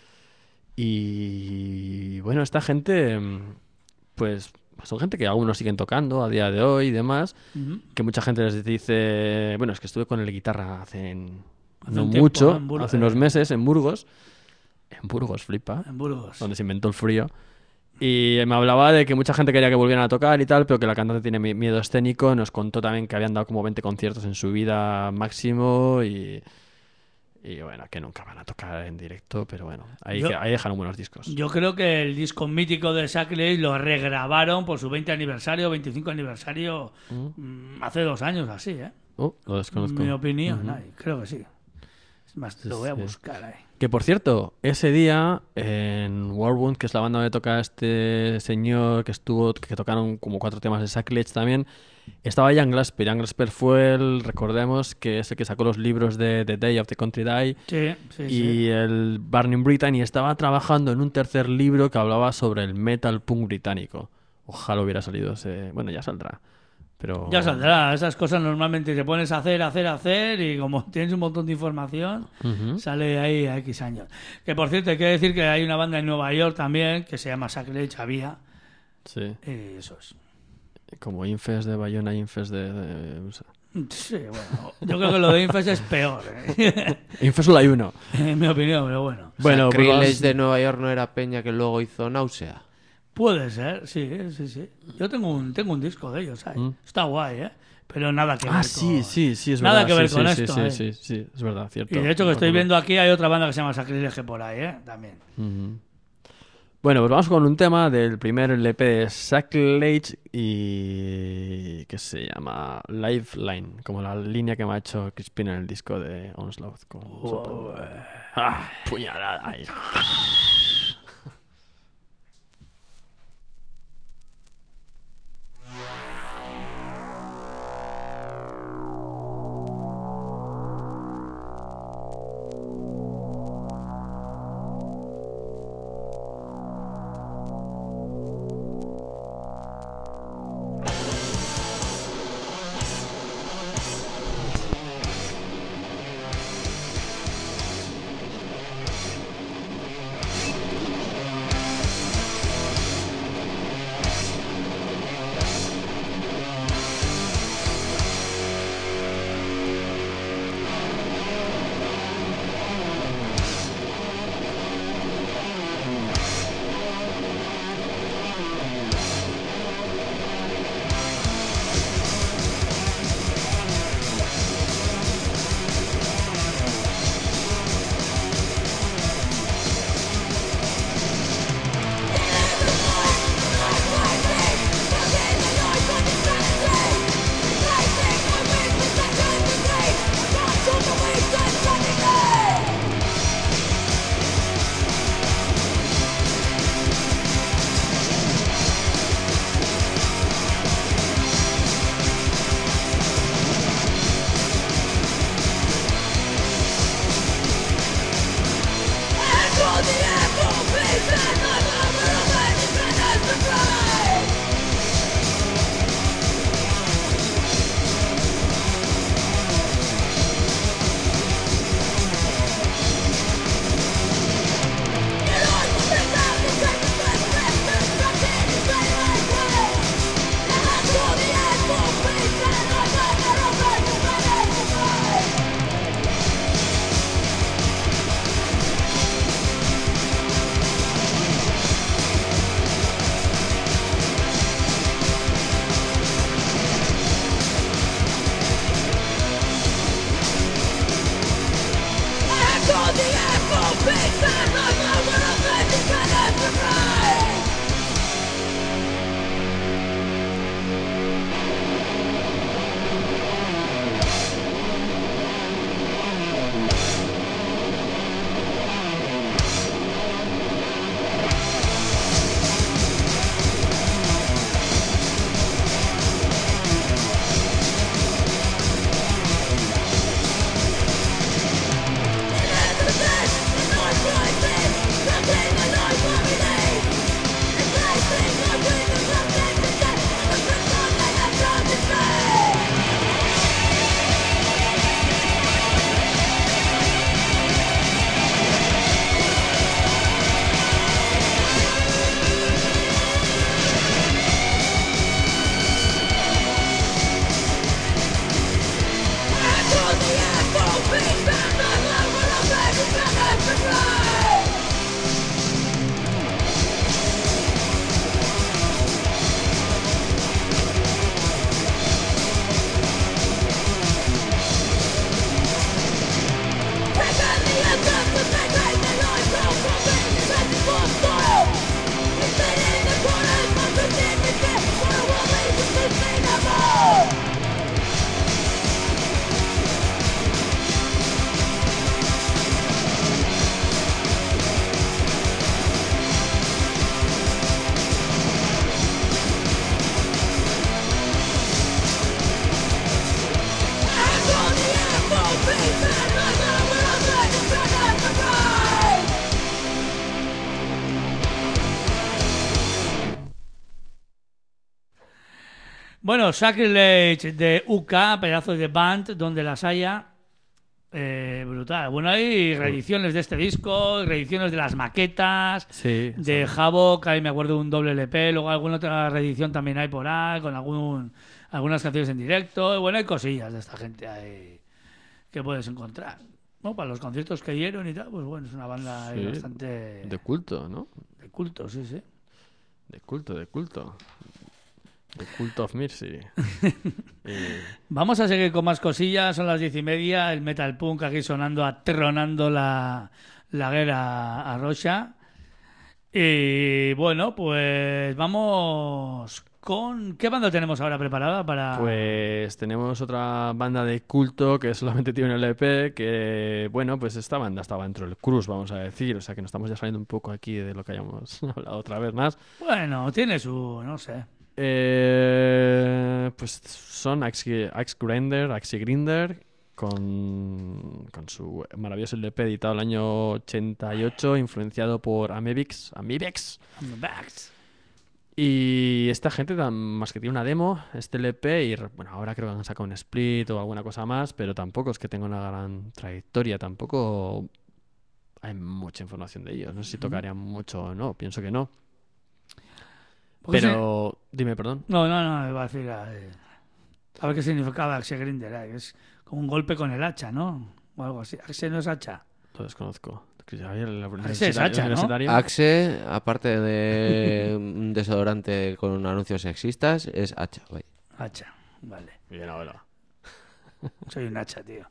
Y bueno, esta gente, pues son gente que algunos siguen tocando a día de hoy y demás, Ujú. que mucha gente les dice, bueno, es que estuve con el guitarra hace, Hace no un tiempo, mucho, ¿no? En Burgos, hace unos eh. meses en Burgos, en Burgos, flipa, En Burgos. donde se inventó el frío. Y me hablaba de que mucha gente quería que volvieran a tocar y tal, pero que la cantante tiene mi- miedo escénico. Nos contó también que habían dado como veinte conciertos en su vida máximo y, y bueno, que nunca van a tocar en directo, pero bueno, ahí, Yo- que- ahí dejaron buenos discos. Yo creo que el disco mítico de Sacrilege lo regrabaron por su veinte aniversario, veinticinco aniversario, mm, hace dos años así, ¿eh? Oh, lo desconozco. Mi opinión, ay, creo que sí. Es más, lo voy a sí. buscar ahí. Que por cierto, ese día en Warwound, que es la banda donde toca este señor que estuvo, que tocaron como cuatro temas de Sacrilege también, estaba Ian Glasper. Ian Glasper fue el, recordemos, que es el que sacó los libros de The Day of the Country Die Sí, sí, y sí. el Burning Britain, y estaba trabajando en un tercer libro que hablaba sobre el metal punk británico. Ojalá hubiera salido ese... Bueno, ya saldrá. Pero... Ya saldrá, esas cosas normalmente te pones a hacer, hacer, hacer y como tienes un montón de información, Ujú. sale ahí a X años. Que por cierto, hay que decir que hay una banda en Nueva York también que se llama Sacrilege, había, Sí. y eso es. Como Infest de Bayona, Infest de... de... Sí, bueno, yo creo que lo de Infest es peor, ¿eh? Infest solo hay uno. en mi opinión, pero bueno. Bueno, pues Sacrilege vamos- de Nueva York no era Peña que luego hizo Náusea. Puede ser, sí, sí, sí. Yo tengo un, tengo un disco de ellos, ¿sabes? Mm. Está guay, ¿eh? Pero nada que ver Ah, con... sí, sí, sí, es Nada verdad. que ver sí, con sí, esto, sí, eh. sí, sí, sí, es verdad, cierto. Y de hecho que estoy Recuerdo. viendo aquí hay otra banda que se llama Sacrilege por ahí, ¿eh? También. Ujú. Bueno, pues vamos con un tema del primer L P de Sacrilege y que se llama Lifeline, como la línea que me ha hecho Crispin en el disco de Onslaught con su- ¡Ah! Puñalada ahí. Bueno, Sacrilege de U K, pedazos de band, donde las haya. Eh, brutal. Bueno, hay reediciones de este disco, reediciones de las maquetas, Sí, de Havoc, ahí me acuerdo de un doble L P, luego alguna otra reedición también hay por ahí, con algún, algunas canciones en directo. Bueno, hay cosillas de esta gente ahí que puedes encontrar. Bueno, para los conciertos que dieron y tal, pues bueno, es una banda ahí Sí, bastante de culto, ¿no? de culto, sí, sí. De culto, de culto. The Cult of Mercy. eh, Vamos a seguir con más cosillas, son las diez y media, el metal punk aquí sonando, atronando la, la guerra a Rocha. Y bueno, pues vamos con... ¿Qué banda tenemos ahora preparada para...? pues tenemos otra banda de culto que solamente tiene un L P que, bueno, pues esta banda estaba dentro del Cruz, vamos a decir. O sea que nos estamos ya saliendo un poco aquí de lo que hayamos hablado otra vez más. Bueno, tiene su... no sé... Eh, pues son Axe, Axe Grinder, Axe Grinder con, con su maravilloso L P editado el año ochenta y ocho, influenciado por Amebix, Amebix. Amebix. Y esta gente, más que tiene una demo, este L P, y bueno, ahora creo que han sacado un split o alguna cosa más, pero tampoco es que tenga una gran trayectoria, tampoco hay mucha información de ellos. No sé si tocarían mucho o no, pienso que no. Pues pero, sí. Dime, perdón. No, no, no, iba a decir... Eh, a ver qué significaba Axe Grinder, eh, es como un golpe con el hacha, ¿no? O algo así. Axe no es hacha. Lo desconozco. Axe es hacha, ¿no? Axe, aparte de un desodorante con anuncios sexistas, es hacha, güey. Hacha, vale. Bien, abuelo. Soy un hacha, tío.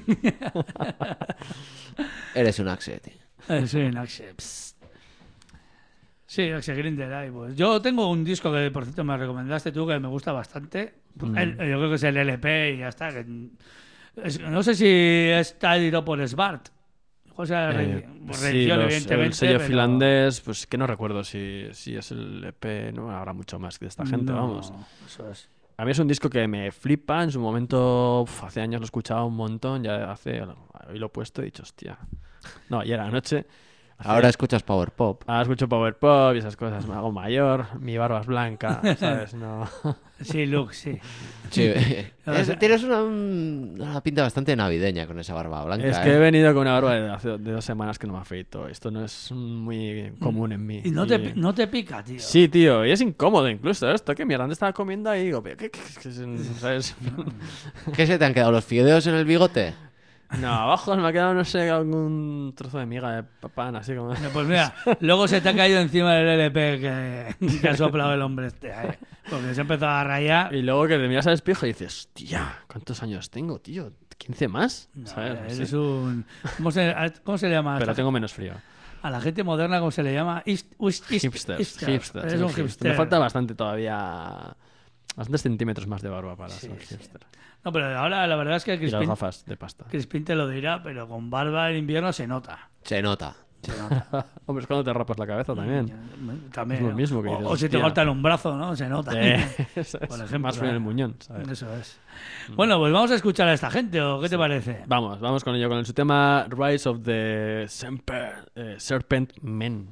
Eres un Axe, tío. Eh, soy un Axe. Psst. Sí, Axe Grinder hay, pues. Yo tengo un disco que, por cierto, me recomendaste tú, que me gusta bastante. Mm. El, yo creo que es el L P y ya está. Que es, no sé si está editado por Svart. O sea, eh, re, sí, los, evidentemente. el sello pero... finlandés, pues que no recuerdo si, si es el L P, no habrá mucho más que de esta gente, no, vamos. Eso es. A mí es un disco que me flipa, en su momento, uf, hace años lo escuchaba un montón, ya hace, hoy lo he puesto y he dicho, hostia. No, ayer a la noche. Ahora escuchas Power Pop. Ahora escucho Power Pop y esas cosas. Me hago mayor, mi barba es blanca, ¿sabes? No. Sí, Luke, sí. Sí, es, tienes una, una pinta bastante navideña con esa barba blanca. Es que ¿eh? he venido con una barba de hace de dos semanas que no me afeito. Esto no es muy común en mí. Y no, y... Te, no te pica, tío. Sí, tío, y es incómodo incluso esto. ¿Qué mierda? ¿Dónde estaba comiendo ahí? Digo, ¿qué, qué, qué, ¿sabes? ¿Qué se te han quedado los fideos en el bigote? No, abajo me ha quedado, no sé, algún trozo de miga de pan, así como... Pues mira, luego se te ha caído encima del L P que, que ha soplado el hombre este, ¿eh? Porque se ha empezado a rayar. Y luego que te miras al espejo y dices, hostia, ¿cuántos años tengo, tío? ¿quince más? No, ¿sabes? Eres un... ¿Cómo se, ¿Cómo se le llama? Pero tengo menos frío. A la gente moderna, ¿cómo se le llama? East, East, East, Hipsters, hipster. hipsters. Eres un hipster. hipster. Me falta bastante todavía... Bastantes centímetros más de barba para sí, ser sí. hipster. No, pero ahora la verdad es que Crispin... Y las gafas de pasta. Crispin te lo dirá, pero con barba en invierno se nota. Se nota. Se nota. Hombre, es cuando te rapas la cabeza también. También. Es lo mismo que dices, o, o si te cortan un brazo, ¿no? Se nota. Eh, eso es. Por ejemplo, más frío en ¿eh? el muñón, ¿sabes? Eso es. Bueno, pues vamos a escuchar a esta gente, ¿o qué sí. te parece? Vamos, vamos con ello, con su tema Rise of the Semper, eh, Serpent Men.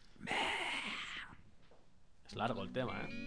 Es largo el tema, ¿eh?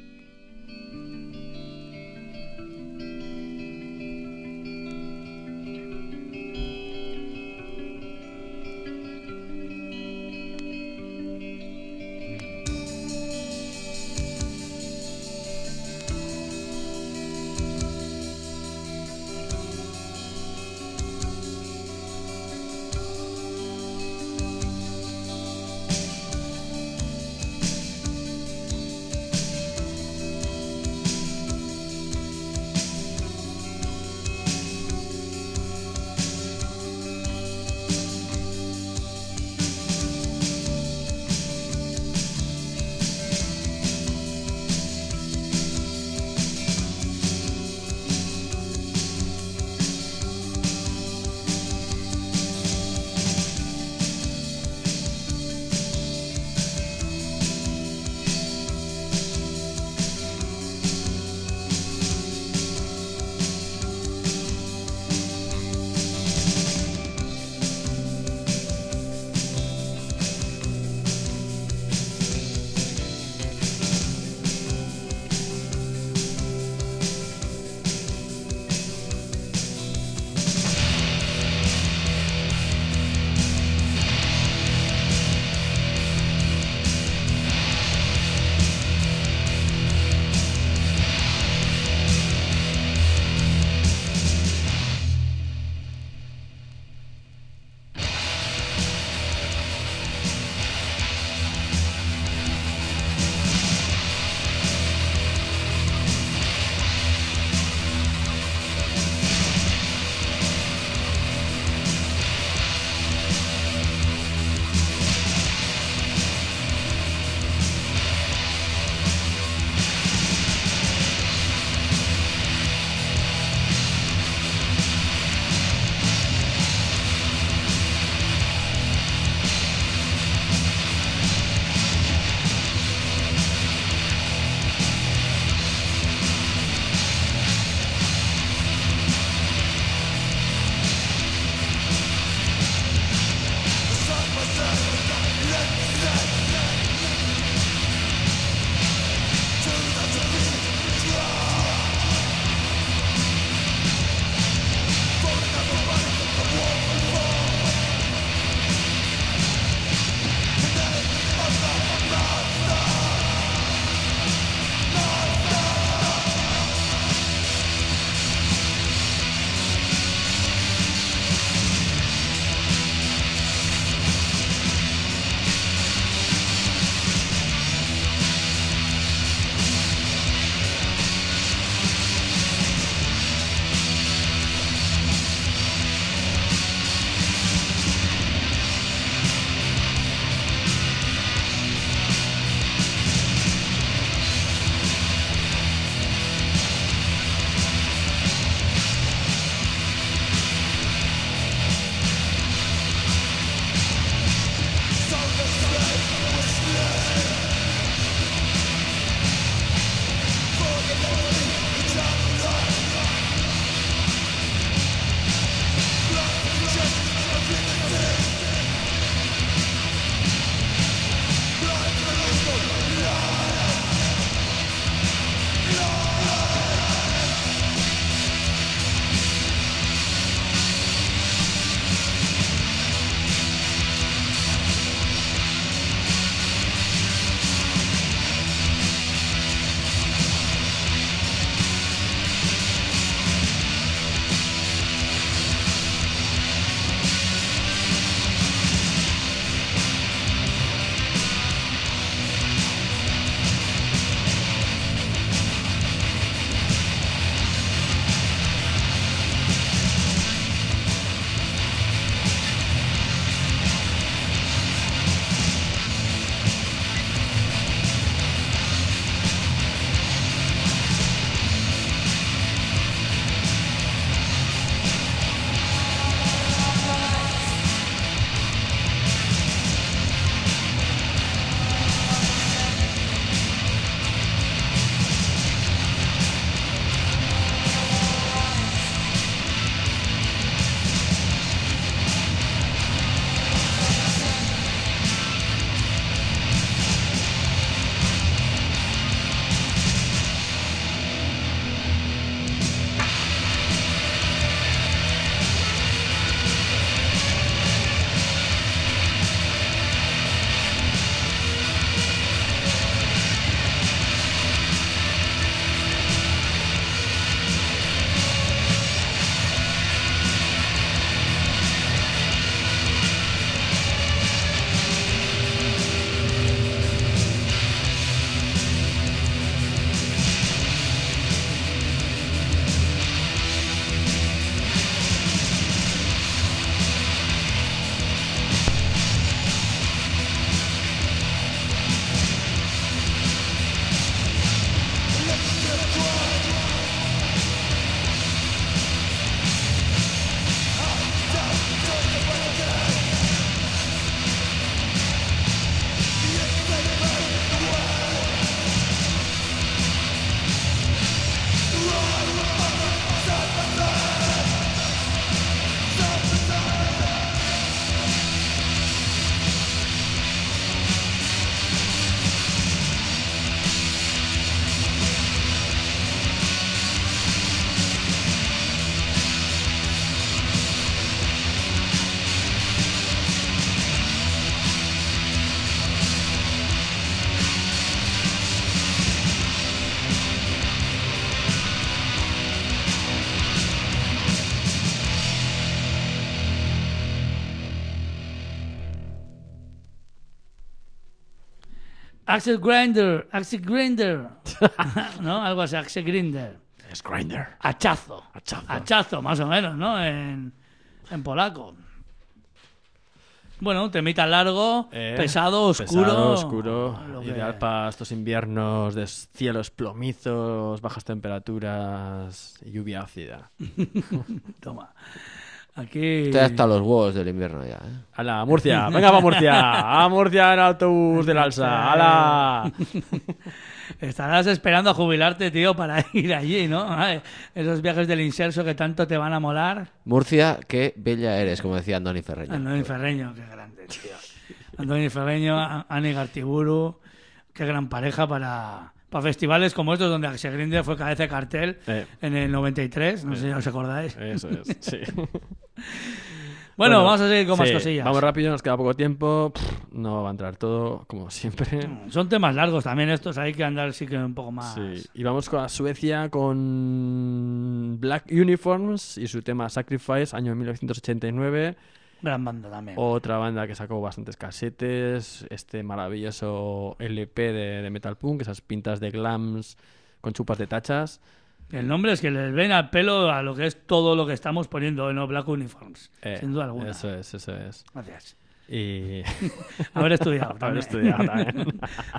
Axel Grinder, Axel Grinder. ¿No? Algo así, Axel Grinder. Es Grinder. Hachazo. Hachazo. Hachazo, más o menos, ¿no? En, en polaco. Bueno, un temita largo, Eh, pesado, oscuro. Pesado, oscuro. Lo que- Ideal para estos inviernos de cielos plomizos, bajas temperaturas y lluvia ácida. Toma. Aquí... Estoy hasta los huevos del invierno ya, ¿eh? ¡Hala, Murcia! ¡Venga, va Murcia! ¡A Murcia en autobús del Alsa! ¡Hala! Estarás esperando a jubilarte, tío, para ir allí, ¿no? Ay, esos viajes del inserso que tanto te van a molar. Murcia, qué bella eres, como decía Andoni Ferreño. Andoni Ferreño, qué grande, tío. Andoni Ferreño, A- Ani Gartiburu, qué gran pareja para, para festivales como estos, donde Axel Grinder fue cabeza de cartel Eh. en el noventa y tres, no sé si os acordáis. Eso es, sí. Bueno, vamos a seguir con más sí, cosillas. Vamos rápido, nos queda poco tiempo. Pff, no va a entrar todo, como siempre. Son temas largos también estos, hay que andar sí que un poco más... Sí. Y vamos con Suecia con Black Uniforms y su tema Sacrifice, año mil novecientos ochenta y nueve. Gran banda también. Otra banda que sacó bastantes casetes, este maravilloso L P de, de Metal Punk, esas pintas de glams con chupas de tachas. El nombre es que les ven al pelo a lo que es todo lo que estamos poniendo en los Black Uniforms, Eh, sin duda alguna. Eso es, eso es. Gracias. Y Haber estudiado haber también. estudiado también.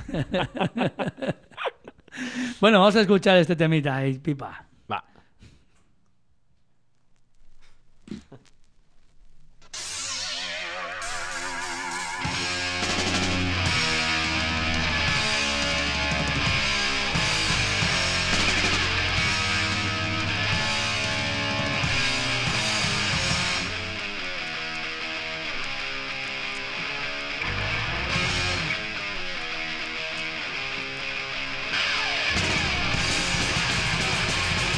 Bueno, vamos a escuchar este temita ahí, pipa. Va. Thank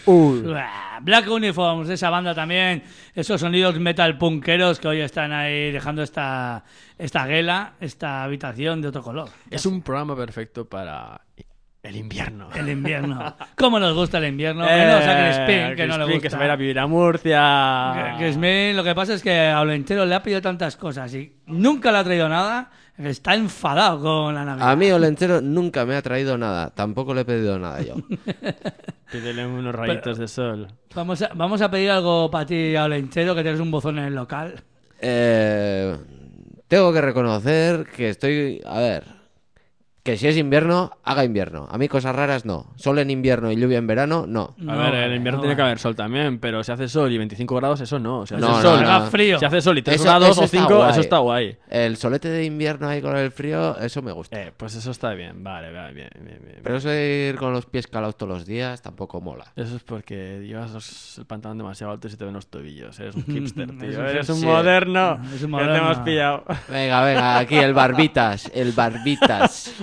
Uy. Black Uniforms, esa banda también, esos sonidos metal punkeros que hoy están ahí dejando esta, esta guela, esta habitación de otro color. Es un programa perfecto para el invierno. El invierno. ¿Cómo nos gusta el invierno? Menos a Crispin, que no le gusta. Que se va a ir a vivir a Murcia. Crispin, lo que pasa es que a Olenchero le ha pedido tantas cosas y nunca le ha traído nada. Está enfadado con la Navidad. A mí Olenchero nunca me ha traído nada. Tampoco le he pedido nada yo. Pídele unos rayitos Pero, de sol. Vamos a, vamos a pedir algo para ti a Olenchero, que tienes un buzón en el local. Eh, tengo que reconocer que estoy... A ver... Que si es invierno, haga invierno. A mí cosas raras no. Sol en invierno y lluvia en verano, no. A ver, en invierno no, tiene que haber sol también, pero si hace sol y veinticinco grados, eso no. Si hace no, sol, no, haga frío. Si hace sol y tres eso, grados eso o cinco, eso está guay. El solete de invierno ahí con el frío, eso me gusta. Eh, pues eso está bien, vale, vale, bien, bien, bien. Pero eso de ir con los pies calados todos los días tampoco mola. Eso es porque llevas el pantalón demasiado alto y se te ven los tobillos. Eres un hipster, tío. Eres un sí. moderno. Es un moderno. Ya te hemos pillado. Venga, venga, aquí el barbitas, el barbitas.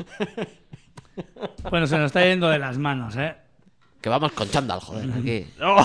Bueno, se nos está yendo de las manos, ¿eh? Que vamos con chándal, joder, aquí.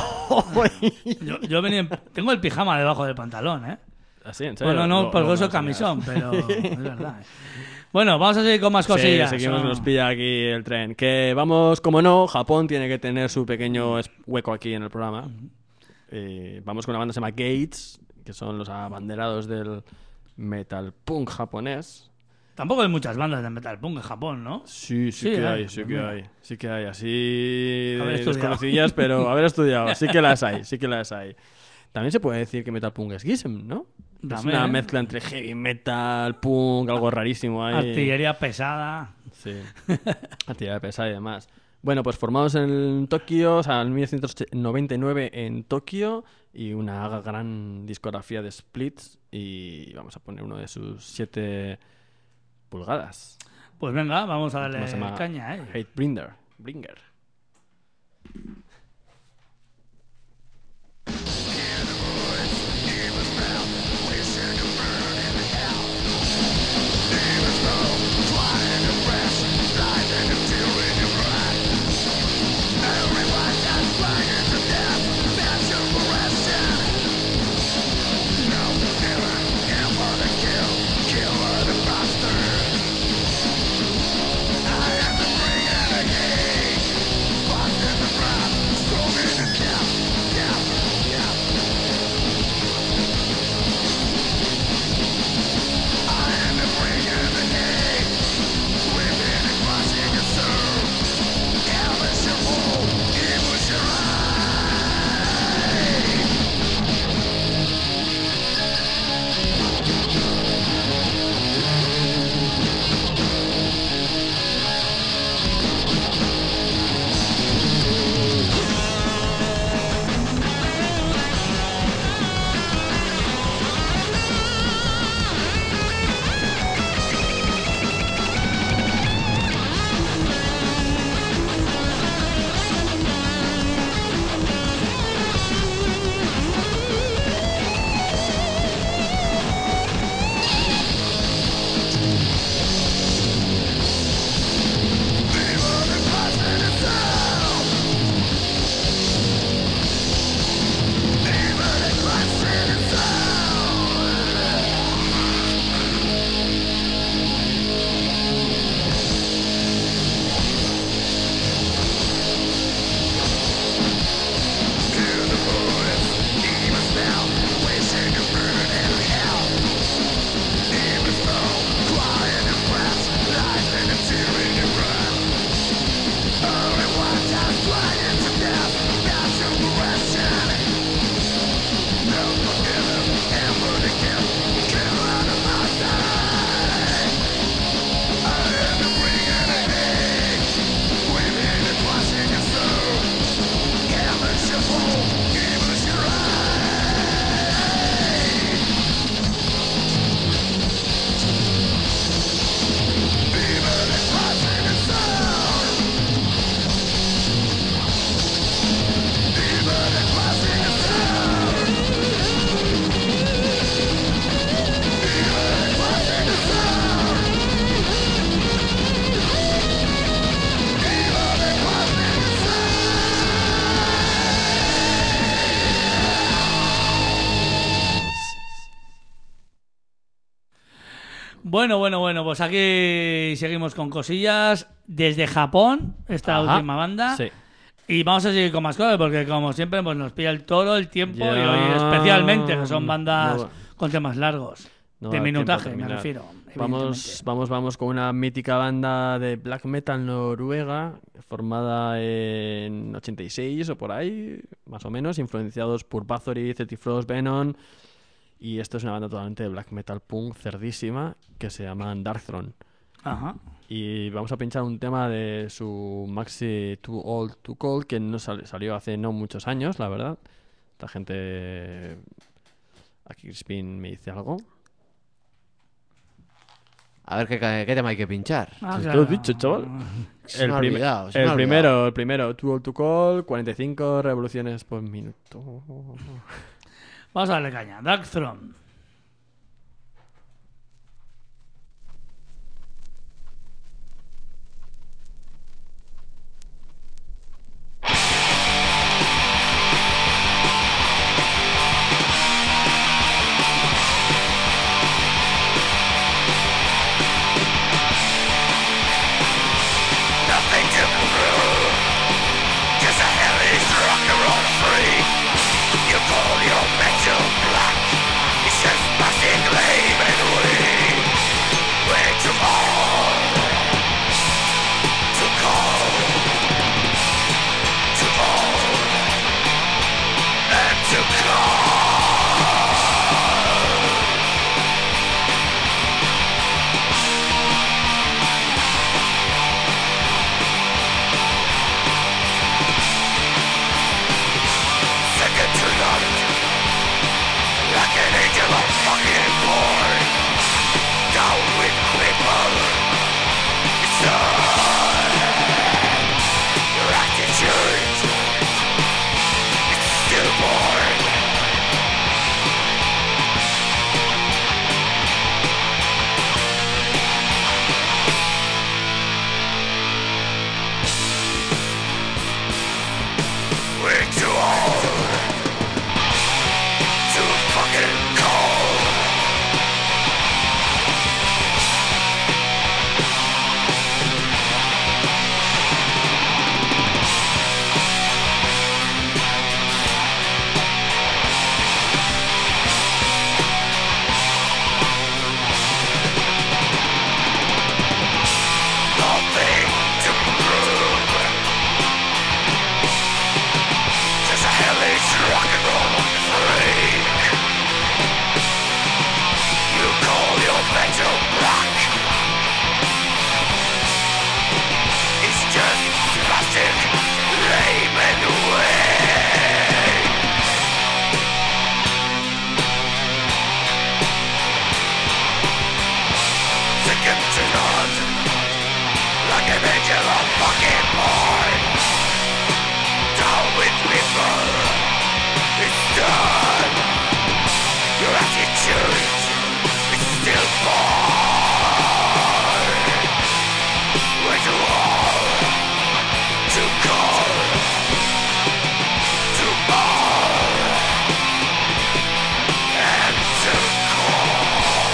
yo, yo venía en... Tengo el pijama debajo del pantalón, ¿eh? ¿Así? ¿En serio? Bueno, no, no por no, eso no, camisón, pero es verdad. Bueno, vamos a seguir con más cosillas. Sí, seguimos, ¿no? Nos pilla aquí el tren. Que vamos, como no, Japón tiene que tener su pequeño hueco aquí en el programa. Eh, vamos con una banda que se llama Gates, que son los abanderados del metal punk japonés. Tampoco hay muchas bandas de metal punk en Japón, ¿no? Sí, sí, sí que hay, hay, sí que hay. Sí que hay, así desconocidas, pero haber estudiado. Sí que las hay, sí que las hay. También se puede decir que metal punk es Gisem, ¿no? También, es una ¿eh? mezcla entre heavy metal, punk, algo rarísimo ahí. Artillería pesada. Sí, artillería pesada y demás. Bueno, pues formados en Tokio, o sea, en mil novecientos noventa y nueve en Tokio, y una gran discografía de splits, y vamos a poner uno de sus siete pulgadas. Pues venga, vamos a darle se llama caña, ¿eh? Hatebringer. Bringer. From Bueno, bueno, bueno, pues aquí seguimos con cosillas. Desde Japón, esta Ajá. última banda. Sí. Y vamos a seguir con más cosas, porque como siempre pues nos pilla el toro, el tiempo, Ya. y hoy especialmente, que son bandas No. con temas largos. No de da tiempo a minutaje, me terminar. refiero. Vamos, evidentemente. vamos, vamos con una mítica banda de black metal noruega, formada en ochenta y seis o por ahí, más o menos, influenciados por Bathory, Celtic Frost, Venom. Y esto es una banda totalmente de black metal punk cerdísima que se llama Darkthrone. Ajá. Y vamos a pinchar un tema de su maxi Too Old Too Cold, que no sal- salió hace no muchos años, la verdad. Esta gente... Aquí Crispin me dice algo. A ver qué, qué tema hay que pinchar. Ah, ¿Qué claro. has dicho, chaval? Se me ha prim- olvidado, se me el ha primero, el primero, Too Old to Call, cuarenta y cinco revoluciones por minuto. Vamos a darle caña. Darkthrone. Nothing to prove, just a hellish rock and roll free. You call your metal black, it's just plastic lame and weak. Way too old, too cold, too old, and too cold. Second to none, like an angel of fucking born. Down with people, it's done. Your attitude, it's stillborn. We're too old, too fucking cold. Nothing to prove, just a hellish rock and roll freak. You call your metal black, it's just plastic, lame and weak. Second to none, like an angel of fucking born. Down with people, it's done. Your attitude is still born. We're too old, too cold, too old, and too cold.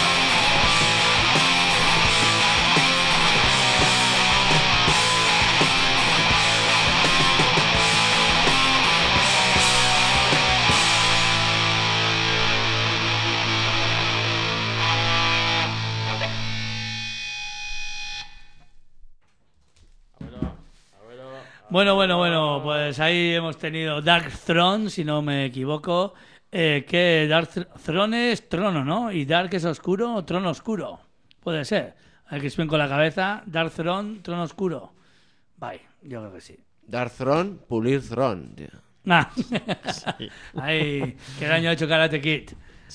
Bueno, bueno, bueno, pues ahí hemos tenido Darkthrone, si no me equivoco. Eh, que Darkthrone es trono, ¿no? Y Dark es oscuro o trono oscuro. Puede ser. Hay que espen con la cabeza. Darkthrone, trono oscuro. Bye, yo creo que sí. Darkthrone, pulir throne, tío. Ah. Ahí, que daño ha hecho Karate Kid.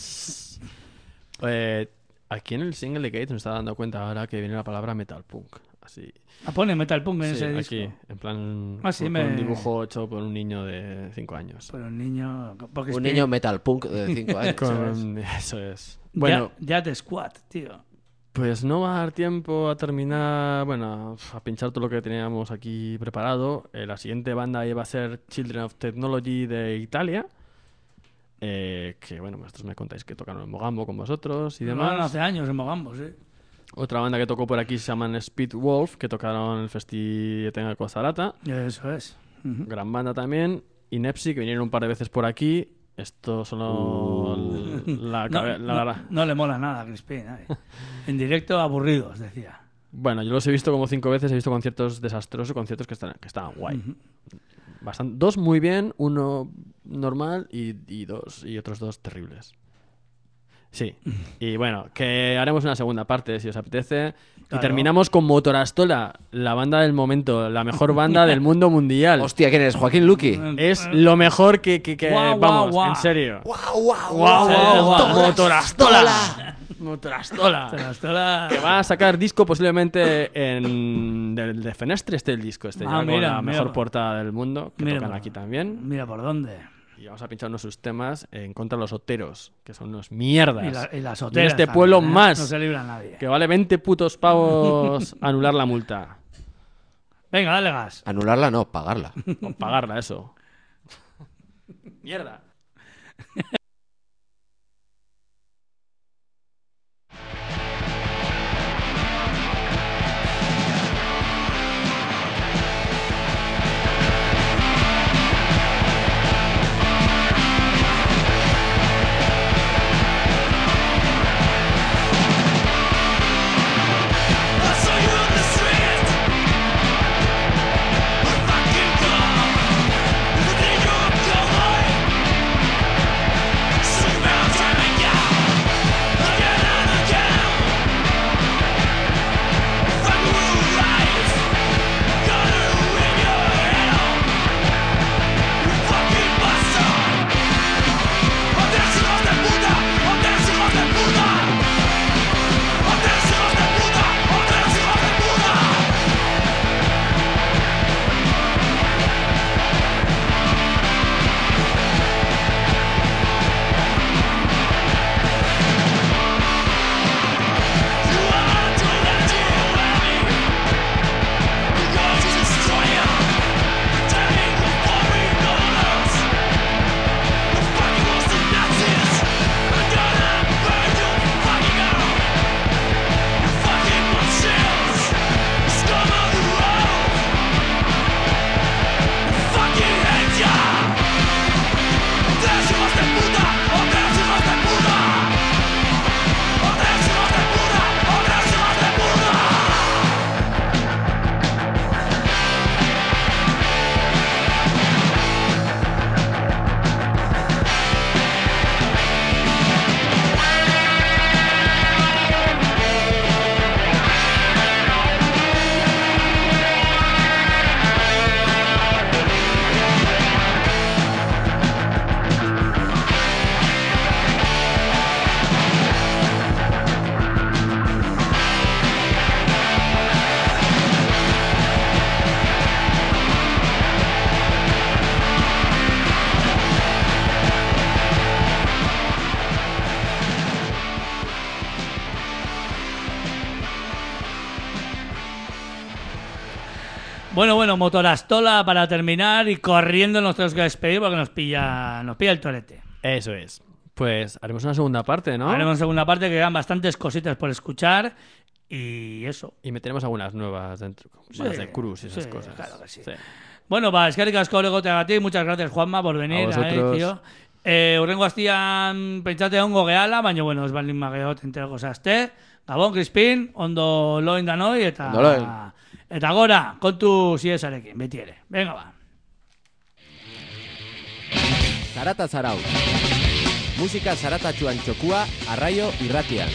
Eh, aquí en el single de Gates me estaba dando cuenta ahora que viene la palabra metal punk. Así. Ah, pone Metal Punk en Sí, ese aquí, disco. en plan. Ah, sí, con, me- con un dibujo hecho por un niño de cinco años. Pero un niño... Porque es Un que- niño metal punk de cinco años. Con- eso es. Ya- Bueno, ya de Squad, tío. pues no va a dar tiempo a terminar, bueno, a pinchar todo lo que teníamos aquí preparado. Eh, la siguiente banda iba a ser Children of Technology de Italia. Eh, que bueno, vosotros me contáis que tocaron en Mogambo con vosotros y Bueno, demás. hace años en Mogambo, sí. Otra banda que tocó por aquí se llaman Speed Wolf, que tocaron el Festi Tenga Cozarata. Eso es. Ujú. Gran banda también. Inepsi, que vinieron un par de veces por aquí. Esto solo Uh. la, No, cabe- la- no, no le mola nada a Crispín. ¿eh? En directo, aburridos, decía. Bueno, yo los he visto como cinco veces, he visto conciertos desastrosos, conciertos que están que estaban guay. Ujú. Bastante, dos muy bien, uno normal y, y dos y otros dos terribles. Sí. Y bueno, que haremos una segunda parte si os apetece. Y Claro. terminamos con Motorastola, la banda del momento, la mejor banda del mundo mundial. Hostia, ¿quién eres? Joaquín Luqui. Es lo mejor que, que, que- Guau, guau, vamos, guau. en serio. ¡Guau, guau, Guau, guau, guau. Motorastola. Motorastola. Motorastola. Pero hasta la- Que va a sacar disco posiblemente en del de Fenestre este el disco este, Ah, ya con mira, la mira. mejor portada del mundo, que Mira tocan por- aquí también. Mira por dónde. Y vamos a pinchar unos sus temas en contra de los oteros, que son unos mierdas. Y, la, y las Y en hoteras este también, pueblo ¿eh? más, No se libra nadie. que vale veinte putos pavos anular la multa. Venga, dale gas. Anularla no, pagarla. O pagarla, eso. Mierda. I saw you on the street. A fucking car. Looking at your color. Bueno, bueno, Motorastola para terminar y corriendo nos tenemos que despedir porque nos pilla, nos pilla el torete. Eso es. Pues haremos una segunda parte, ¿no? Haremos segunda parte que quedan bastantes cositas por escuchar y eso. Y meteremos algunas nuevas dentro. Más de cruz y esas sí, cosas. claro que sí. Sí. Bueno, ba, eskerrik asko legoteagatik, muchas gracias Juanma por venir, A vosotros. eh, tío. Eh, urrengo astian pentsate ongo gehala, baina bueno, ez baldin bageot enterako zazte. Gabon, Crispin, ondo loin danoi, eta... Ondo loin. Eta gora, kontu ziesarekin, beti ere. Venga, ba. Zarata zarau. Musika zaratatxuan txokua, arraio irratian.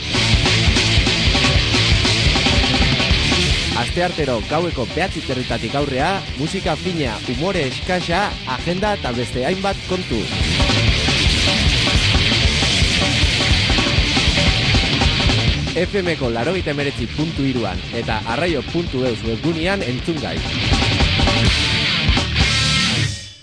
Asteartero gaueko behatzi territatik aurrea, musika fina, umore eskasa, agenda eta beste hainbat kontu. F Mko larogeita hemeretzi puntu hiruan eta arraio puntu eus webgunean entzun gai.